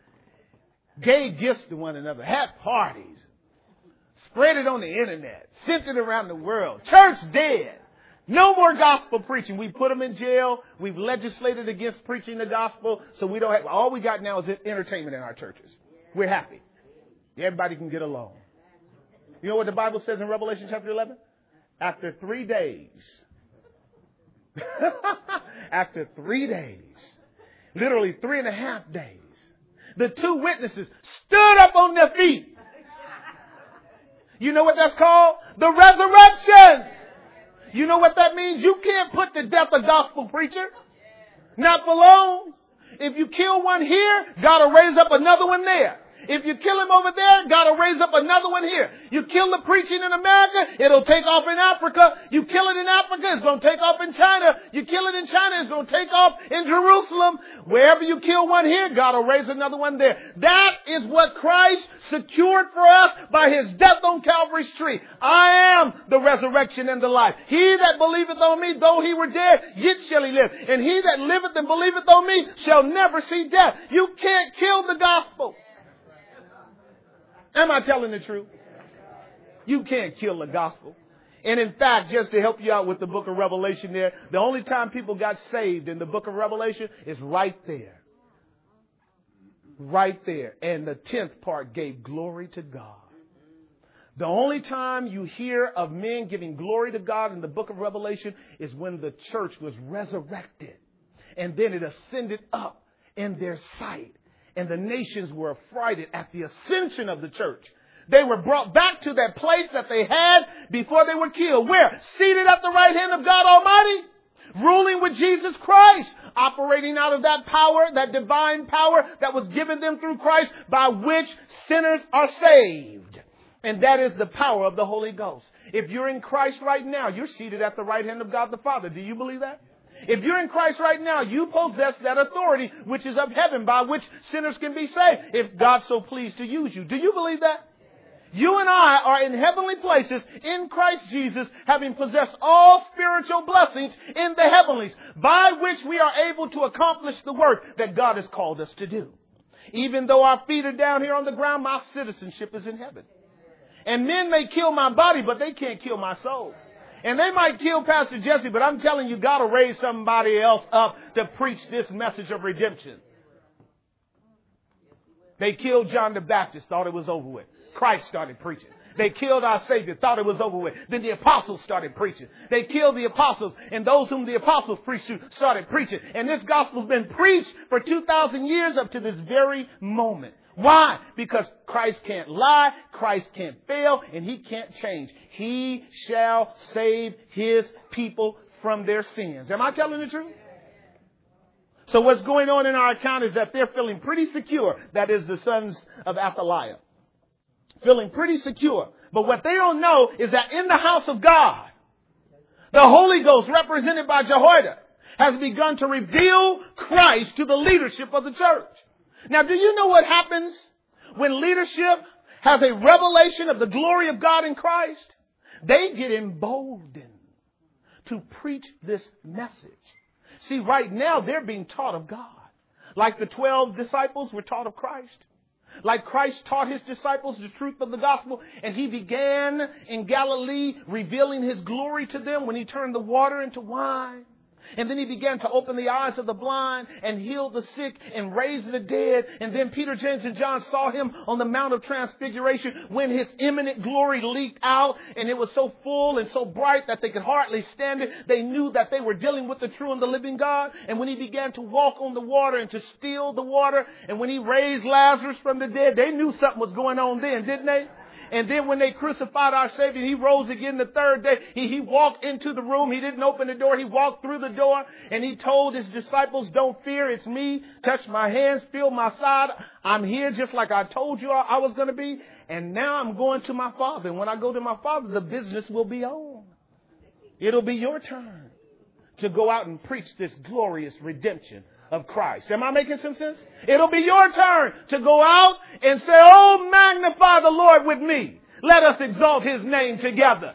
Gave gifts to one another, had parties, spread it on the internet, sent it around the world. Church dead. No more gospel preaching. We put them in jail. We've legislated against preaching the gospel. So we don't have, all we got now is entertainment in our churches. We're happy. Everybody can get along. You know what the Bible says in Revelation chapter 11? After 3 days, after 3 days, literally 3.5 days, the two witnesses stood up on their feet. You know what that's called? The resurrection. You know what that means? You can't put to death a gospel preacher. Not for long. If you kill one here, God will raise up another one there. If you kill him over there, God will raise up another one here. You kill the preaching in America, it'll take off in Africa. You kill it in Africa, it's going to take off in China. You kill it in China, it's going to take off in Jerusalem. Wherever you kill one here, God will raise another one there. That is what Christ secured for us by his death on Calvary's tree. I am the resurrection and the life. He that believeth on me, though he were dead, yet shall he live. And he that liveth and believeth on me shall never see death. You can't kill the gospel. Am I telling the truth? You can't kill the gospel. And in fact, just to help you out with the book of Revelation there, the only time people got saved in the book of Revelation is right there. Right there. And the 10th part gave glory to God. The only time you hear of men giving glory to God in the book of Revelation is when the church was resurrected. And then it ascended up in their sight. And the nations were affrighted at the ascension of the church. They were brought back to that place that they had before they were killed. Where? Seated at the right hand of God Almighty. Ruling with Jesus Christ. Operating out of that power, that divine power that was given them through Christ, by which sinners are saved. And that is the power of the Holy Ghost. If you're in Christ right now, you're seated at the right hand of God the Father. Do you believe that? If you're in Christ right now, you possess that authority which is of heaven by which sinners can be saved if God's so pleased to use you. Do you believe that? You and I are in heavenly places in Christ Jesus, having possessed all spiritual blessings in the heavenlies, by which we are able to accomplish the work that God has called us to do. Even though our feet are down here on the ground, my citizenship is in heaven. And men may kill my body, but they can't kill my soul. And they might kill Pastor Jesse, but I'm telling you, God will raise somebody else up to preach this message of redemption. They killed John the Baptist, thought it was over with. Christ started preaching. They killed our Savior, thought it was over with. Then the apostles started preaching. They killed the apostles, and those whom the apostles preached to started preaching. And this gospel's been preached for 2,000 years up to this very moment. Why? Because Christ can't lie, Christ can't fail, and he can't change. He shall save his people from their sins. Am I telling the truth? So what's going on in our account is that they're feeling pretty secure. That is the sons of Athaliah. Feeling pretty secure. But what they don't know is that in the house of God, the Holy Ghost, represented by Jehoiada, has begun to reveal Christ to the leadership of the church. Now, do you know what happens when leadership has a revelation of the glory of God in Christ? They get emboldened to preach this message. See, right now they're being taught of God. Like the 12 disciples were taught of Christ. Like Christ taught his disciples the truth of the gospel, and he began in Galilee revealing his glory to them when he turned the water into wine. And then he began to open the eyes of the blind and heal the sick and raise the dead. And then Peter, James, and John saw him on the Mount of Transfiguration when his imminent glory leaked out. And it was so full and so bright that they could hardly stand it. They knew that they were dealing with the true and the living God. And when he began to walk on the water and to still the water, and when he raised Lazarus from the dead, they knew something was going on then, didn't they? And then when they crucified our Savior, he rose again the third day. He walked into the room. He didn't open the door. He walked through the door and he told his disciples, don't fear. It's me. Touch my hands. Feel my side. I'm here just like I told you I was going to be. And now I'm going to my Father. And when I go to my Father, the business will be on. It'll be your turn to go out and preach this glorious redemption of Christ. Am I making some sense? It'll be your turn to go out and say, oh, magnify the Lord with me. Let us exalt his name together.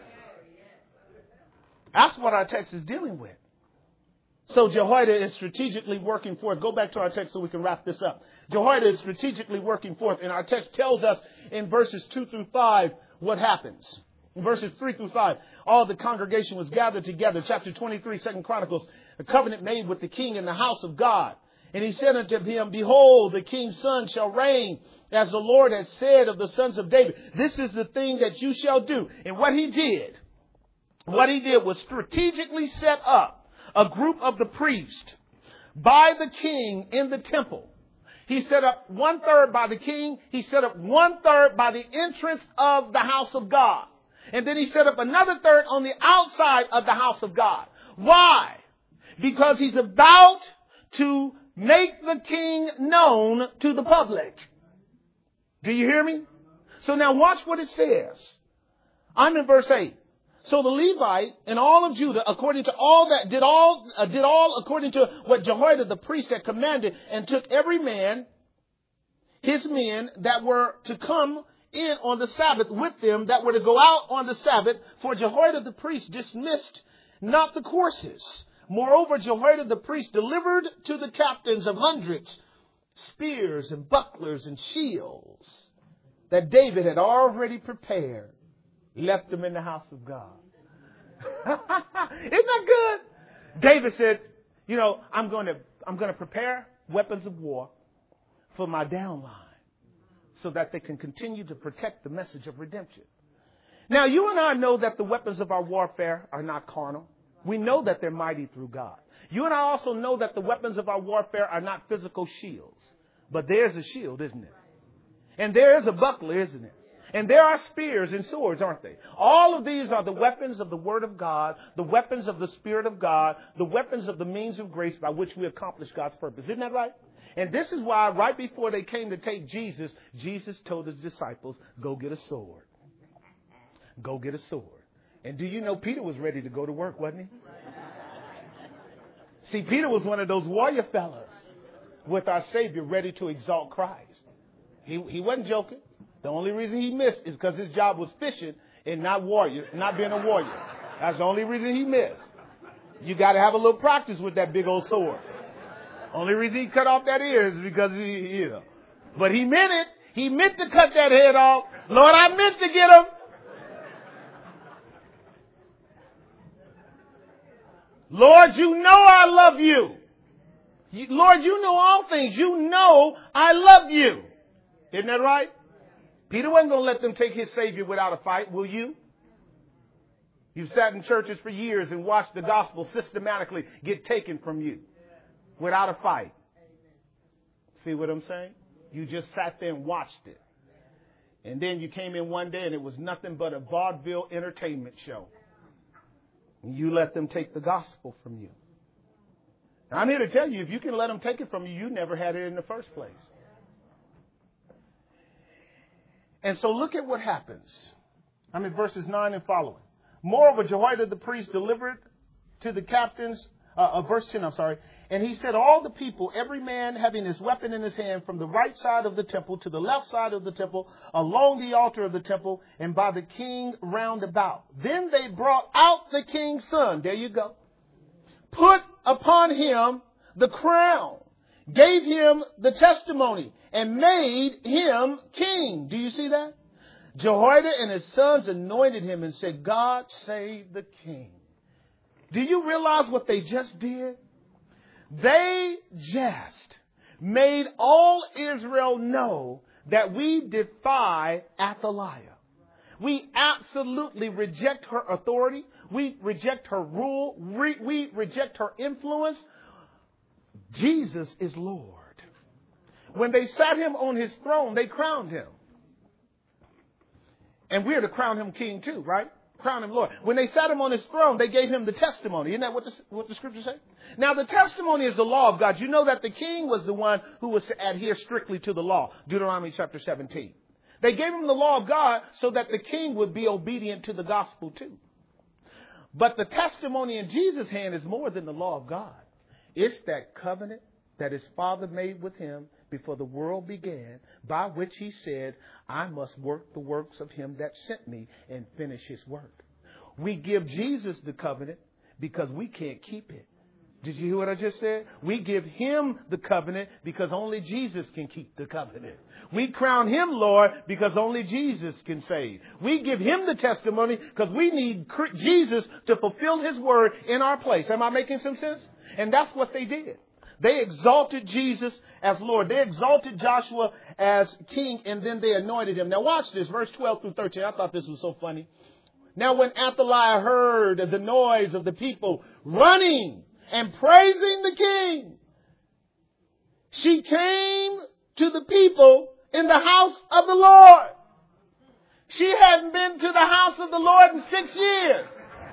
That's what our text is dealing with. So Jehoiada is strategically working forth. Go back to our text so we can wrap this up. Jehoiada is strategically working forth. And our text tells us in verses 2 through 5 what happens. In verses 3 through 5, all the congregation was gathered together. Chapter 23, 2 Chronicles, a covenant made with the king in the house of God. And he said unto him, behold, the king's son shall reign as the Lord has said of the sons of David. This is the thing that you shall do. And what he did was strategically set up a group of the priests by the king in the temple. He set up 1/3 by the king. He set up 1/3 by the entrance of the house of God. And then he set up another third on the outside of the house of God. Why? Because he's about to make the king known to the public. Do you hear me? So now watch what it says. I'm in verse 8. So the Levite and all of Judah, according to all that, did all according to what Jehoiada the priest had commanded, and took every man his men that were to come in on the Sabbath with them that were to go out on the Sabbath, for Jehoiada the priest dismissed not the courses. Moreover, Jehoiada the priest delivered to the captains of hundreds spears and bucklers and shields that David had already prepared. He left them in the house of God. Isn't that good? David said, I'm going to prepare weapons of war for my downline, so that they can continue to protect the message of redemption. Now, you and I know that the weapons of our warfare are not carnal. We know that they're mighty through God. You and I also know that the weapons of our warfare are not physical shields. But there's a shield, isn't it? And there is a buckler, isn't it? And there are spears and swords, aren't they? All of these are the weapons of the Word of God, the weapons of the Spirit of God, the weapons of the means of grace by which we accomplish God's purpose. Isn't that right? And this is why right before they came to take Jesus, Jesus told his disciples, go get a sword. Go get a sword. And do you know Peter was ready to go to work, wasn't he? See, Peter was one of those warrior fellas with our Savior ready to exalt Christ. He wasn't joking. The only reason he missed is because his job was fishing and not being a warrior. That's the only reason he missed. You got to have a little practice with that big old sword. Only reason he cut off that ear is because But he meant it. He meant to cut that head off. Lord, I meant to get him. Lord, you know I love you. Lord, you know all things. You know I love you. Isn't that right? Peter wasn't going to let them take his Savior without a fight, will you? You've sat in churches for years and watched the gospel systematically get taken from you without a fight. See what I'm saying? You just sat there and watched it. And then you came in one day and it was nothing but a vaudeville entertainment show. And you let them take the gospel from you. Now, I'm here to tell you, if you can let them take it from you, you never had it in the first place. And so look at what happens. I'm in verses 9 and following. Moreover, Jehoiada the priest delivered to the captains, verse 10, and he said, all the people, every man having his weapon in his hand, from the right side of the temple to the left side of the temple, along the altar of the temple, and by the king round about. Then they brought out the king's son. There you go. Put upon him the crown, gave him the testimony, and made him king. Do you see that? Jehoiada and his sons anointed him and said, God save the king. Do you realize what they just did? They just made all Israel know that we defy Athaliah. We absolutely reject her authority. We reject her rule. We reject her influence. Jesus is Lord. When they sat him on his throne, they crowned him. And we're to crown him king too, right? Crown him Lord. When they sat him on his throne, they gave him the testimony. Isn't that what the scripture say? Now, the testimony is the law of God. You know that the king was the one who was to adhere strictly to the law. Deuteronomy chapter 17. They gave him the law of God so that the king would be obedient to the gospel too. But the testimony in Jesus' hand is more than the law of God. It's that covenant that his Father made with him before the world began, by which he said, I must work the works of him that sent me and finish his work. We give Jesus the covenant because we can't keep it. Did you hear what I just said? We give him the covenant because only Jesus can keep the covenant. We crown him Lord because only Jesus can save. We give him the testimony because we need Jesus to fulfill his word in our place. Am I making some sense? And that's what they did. They exalted Jesus as Lord. They exalted Joshua as king, and then they anointed him. Now watch this, verse 12 through 13. I thought this was so funny. Now when Athaliah heard the noise of the people running and praising the king, she came to the people in the house of the Lord. She hadn't been to the house of the Lord in 6 years.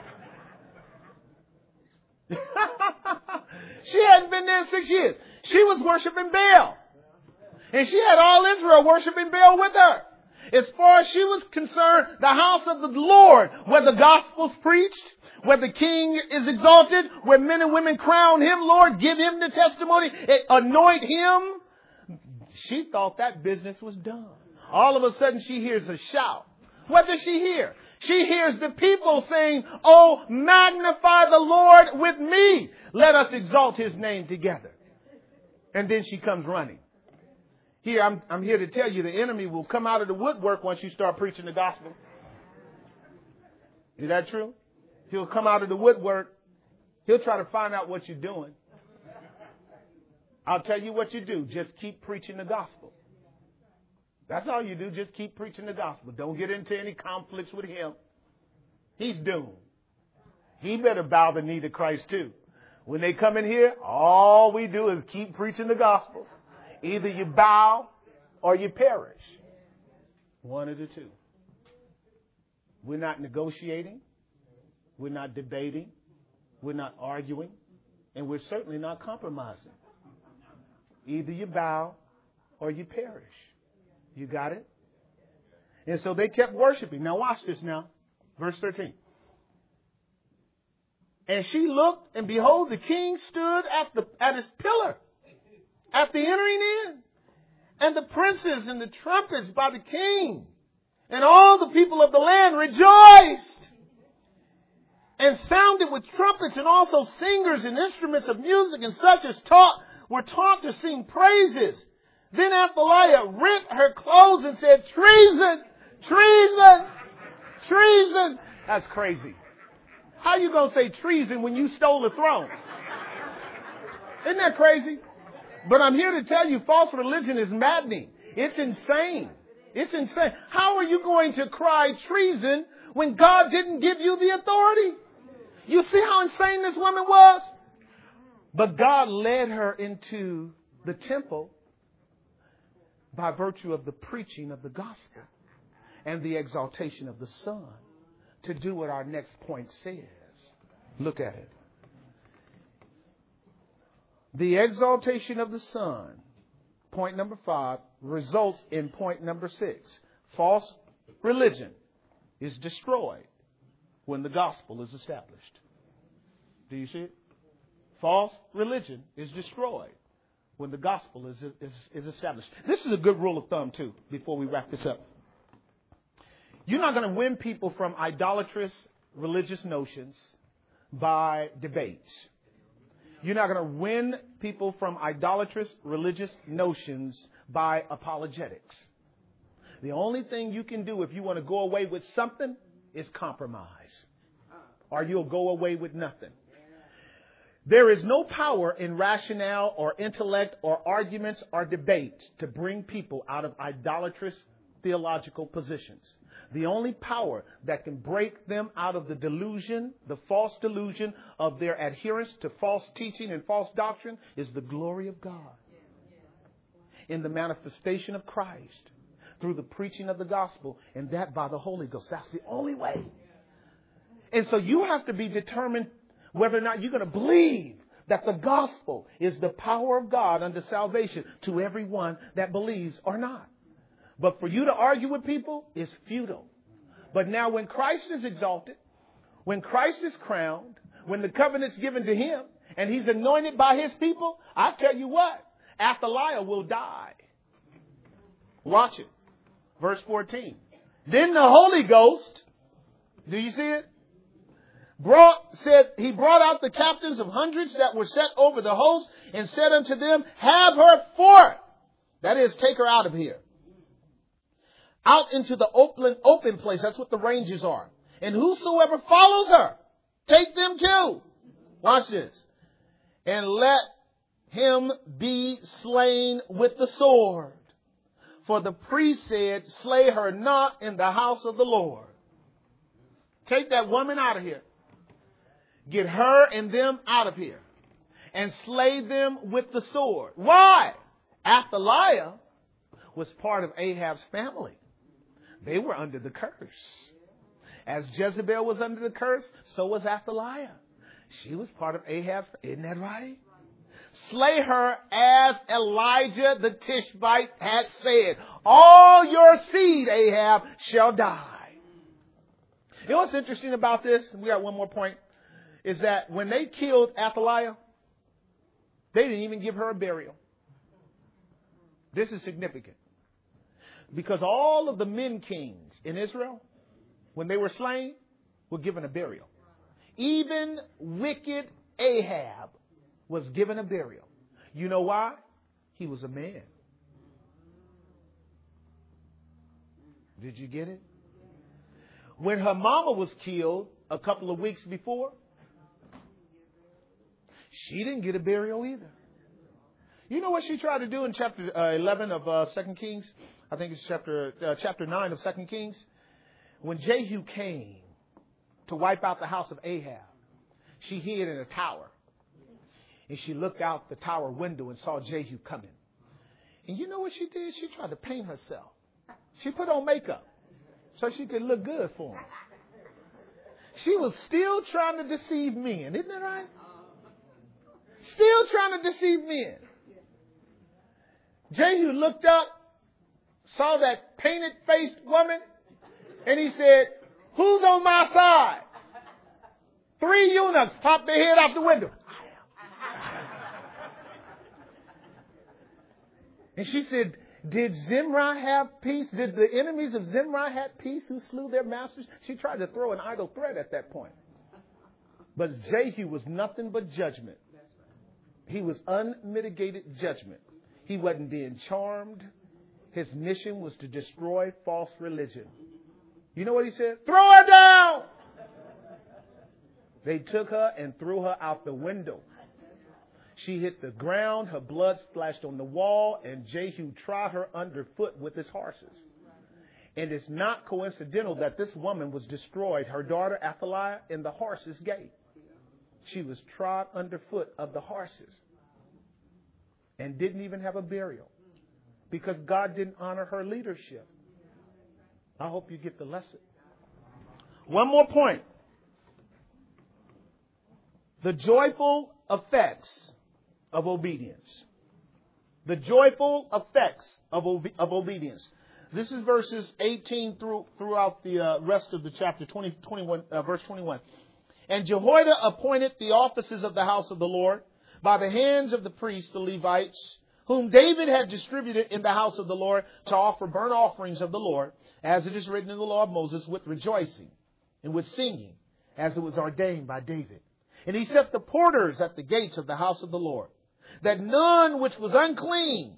She hadn't been there in 6 years. She was worshiping Baal. And she had all Israel worshiping Baal with her. As far as she was concerned, the house of the Lord, where the gospel's preached, where the king is exalted, where men and women crown him Lord, give him the testimony, anoint him. She thought that business was done. All of a sudden she hears a shout. What does she hear? She hears the people saying, oh, magnify the Lord with me. Let us exalt his name together. And then she comes running. Here, I'm here to tell you the enemy will come out of the woodwork once you start preaching the gospel. Is that true? He'll come out of the woodwork. He'll try to find out what you're doing. I'll tell you what you do. Just keep preaching the gospel. That's all you do. Just keep preaching the gospel. Don't get into any conflicts with him. He's doomed. He better bow the knee to Christ too. When they come in here, all we do is keep preaching the gospel. Either you bow or you perish. One of the two. We're not negotiating. We're not debating. We're not arguing. And we're certainly not compromising. Either you bow or you perish. You got it? And so they kept worshiping. Now watch this now. Verse 13. And she looked, and behold, the king stood at his pillar at the entering in. And the princes and the trumpets by the king. And all the people of the land rejoiced. And sounded with trumpets, and also singers and instruments of music, and such as were taught to sing praises. Then Athaliah rent her clothes and said, treason, treason, treason. That's crazy. How you going to say treason when you stole the throne? Isn't that crazy? But I'm here to tell you, false religion is maddening. It's insane. It's insane. How are you going to cry treason when God didn't give you the authority? You see how insane this woman was? But God led her into the temple by virtue of the preaching of the gospel and the exaltation of the Son, to do what our next point says. Look at it. The exaltation of the Son, point number 5, results in point number 6. False religion is destroyed when the gospel is established. Do you see it? False religion is destroyed when the gospel is established. This is a good rule of thumb, too, before we wrap this up. You're not going to win people from idolatrous religious notions by debates. You're not going to win people from idolatrous religious notions by apologetics. The only thing you can do if you want to go away with something is compromise, or you'll go away with nothing. There is no power in rationale or intellect or arguments or debates to bring people out of idolatrous theological positions. The only power that can break them out of the delusion, the false delusion of their adherence to false teaching and false doctrine, is the glory of God in the manifestation of Christ through the preaching of the gospel, and that by the Holy Ghost. That's the only way. And so you have to be determined whether or not you're going to believe that the gospel is the power of God unto salvation to everyone that believes or not. But for you to argue with people is futile. But now when Christ is exalted, when Christ is crowned, when the covenant's given to him and he's anointed by his people, I tell you what, Athaliah will die. Watch it. Verse 14. Then the Holy Ghost, do you see it? He brought out the captains of hundreds that were set over the host and said unto them, have her forth. That is, take her out of here. Out into the open place. That's what the ranges are. And whosoever follows her, take them too. Watch this. And let him be slain with the sword. For the priest said, slay her not in the house of the Lord. Take that woman out of here. Get her and them out of here. And slay them with the sword. Why? Athaliah was part of Ahab's family. They were under the curse. As Jezebel was under the curse, so was Athaliah. She was part of Ahab. Isn't that right? Slay her as Elijah the Tishbite had said. All your seed, Ahab, shall die. You know what's interesting about this? We got one more point. Is that when they killed Athaliah, they didn't even give her a burial. This is significant. Because all of the men kings in Israel, when they were slain, were given a burial. Even wicked Ahab was given a burial. You know why? He was a man. Did you get it? When her mama was killed a couple of weeks before, she didn't get a burial either. You know what she tried to do in chapter 11 of 2 Kings? I think it's chapter 9 of 2 Kings. When Jehu came to wipe out the house of Ahab, she hid in a tower. And she looked out the tower window and saw Jehu coming. And you know what she did? She tried to paint herself. She put on makeup so she could look good for him. She was still trying to deceive men. Isn't that right? Still trying to deceive men. Jehu looked up, saw that painted-faced woman, and he said, who's on my side? 3 eunuchs popped their head out the window. And she said, did Zimri have peace? Did the enemies of Zimri have peace who slew their masters? She tried to throw an idle threat at that point. But Jehu was nothing but judgment. He was unmitigated judgment. He wasn't being charmed. His mission was to destroy false religion. You know what he said? Throw her down! They took her and threw her out the window. She hit the ground, her blood splashed on the wall, and Jehu trod her underfoot with his horses. And it's not coincidental that this woman was destroyed, her daughter Athaliah, in the horses' gate. She was trod underfoot of the horses and didn't even have a burial. because God didn't honor her leadership. I hope you get the lesson. One more point. The joyful effects of obedience. The joyful effects of obedience. This is verses 18 throughout the rest of the chapter, 21, verse 21. And Jehoiada appointed the offices of the house of the Lord by the hands of the priests, the Levites, whom David had distributed in the house of the Lord to offer burnt offerings of the Lord, as it is written in the law of Moses, with rejoicing and with singing, as it was ordained by David. And he set the porters at the gates of the house of the Lord, that none which was unclean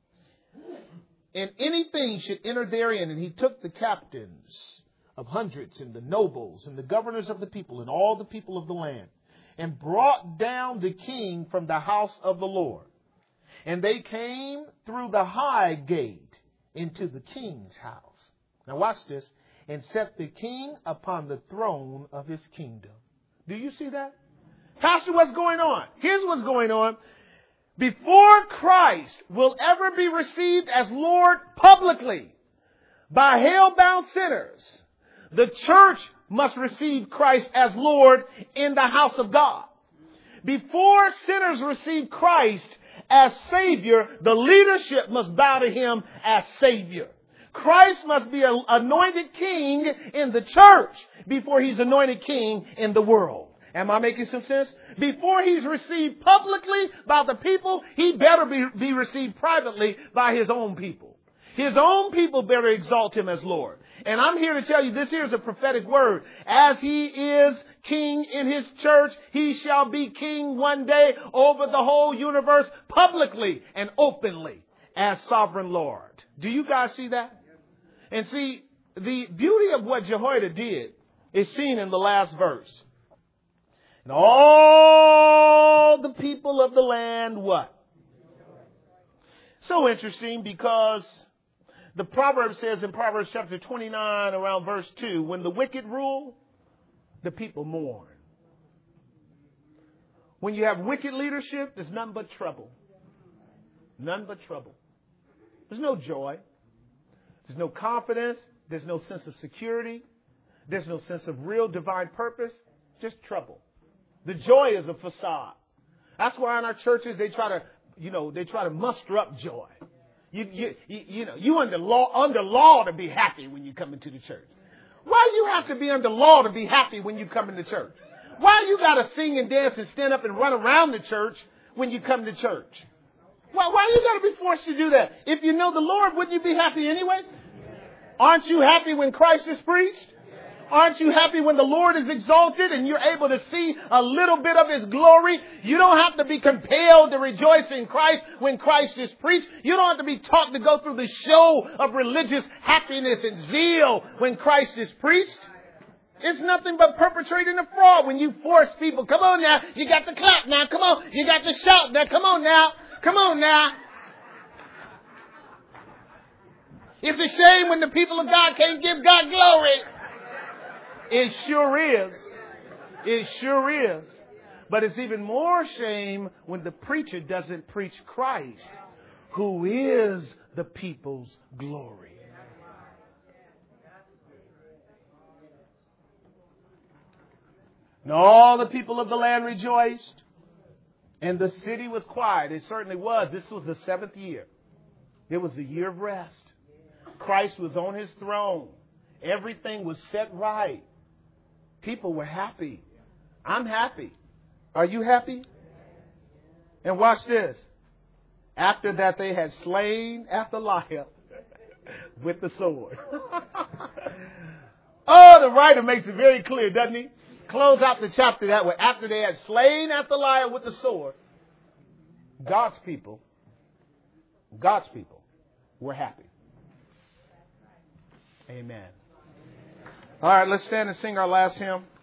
in anything should enter therein. And he took the captains of hundreds and the nobles and the governors of the people and all the people of the land, and brought down the king from the house of the Lord. And they came through the high gate into the king's house. Now watch this. And set the king upon the throne of his kingdom. Do you see that? Pastor, what's going on? Here's what's going on. Before Christ will ever be received as Lord publicly by hell-bound sinners, the church must receive Christ as Lord in the house of God. Before sinners receive Christ as Savior, the leadership must bow to Him as Savior. Christ must be an anointed king in the church before He's anointed king in the world. Am I making some sense? Before He's received publicly by the people, He better be received privately by His own people. His own people better exalt Him as Lord. And I'm here to tell you, this here is a prophetic word. As He is king in His church, He shall be king one day over the whole universe publicly and openly as sovereign Lord. Do you guys see that? And see, the beauty of what Jehoiada did is seen in the last verse. And all the people of the land, what? So interesting, because the proverb says in Proverbs chapter 29 around verse 2, when the wicked rule, the people mourn. When you have wicked leadership, there's none but trouble. None but trouble. There's no joy. There's no confidence. There's no sense of security. There's no sense of real divine purpose. Just trouble. The joy is a facade. That's why in our churches they try to muster up joy. You under law to be happy when you come into the church. Why do you have to be under law to be happy when you come into church? Why you got to sing and dance and stand up and run around the church when you come to church? Why you got to be forced to do that? If you know the Lord, wouldn't you be happy anyway? Aren't you happy when Christ is preached? Aren't you happy when the Lord is exalted and you're able to see a little bit of His glory? You don't have to be compelled to rejoice in Christ when Christ is preached. You don't have to be taught to go through the show of religious happiness and zeal when Christ is preached. It's nothing but perpetrating a fraud when you force people. Come on now. You got to clap now. Come on. You got to shout now. Come on now. Come on now. It's a shame when the people of God can't give God glory. It sure is. It sure is. But it's even more shame when the preacher doesn't preach Christ, who is the people's glory. And all the people of the land rejoiced, and the city was quiet. It certainly was. This was the 7th year. It was the year of rest. Christ was on His throne. Everything was set right. People were happy. I'm happy. Are you happy? And watch this. After that, they had slain Athaliah with the sword. Oh, the writer makes it very clear, doesn't he? Close out the chapter that way. After they had slain Athaliah with the sword, God's people were happy. Amen. All right, let's stand and sing our last hymn.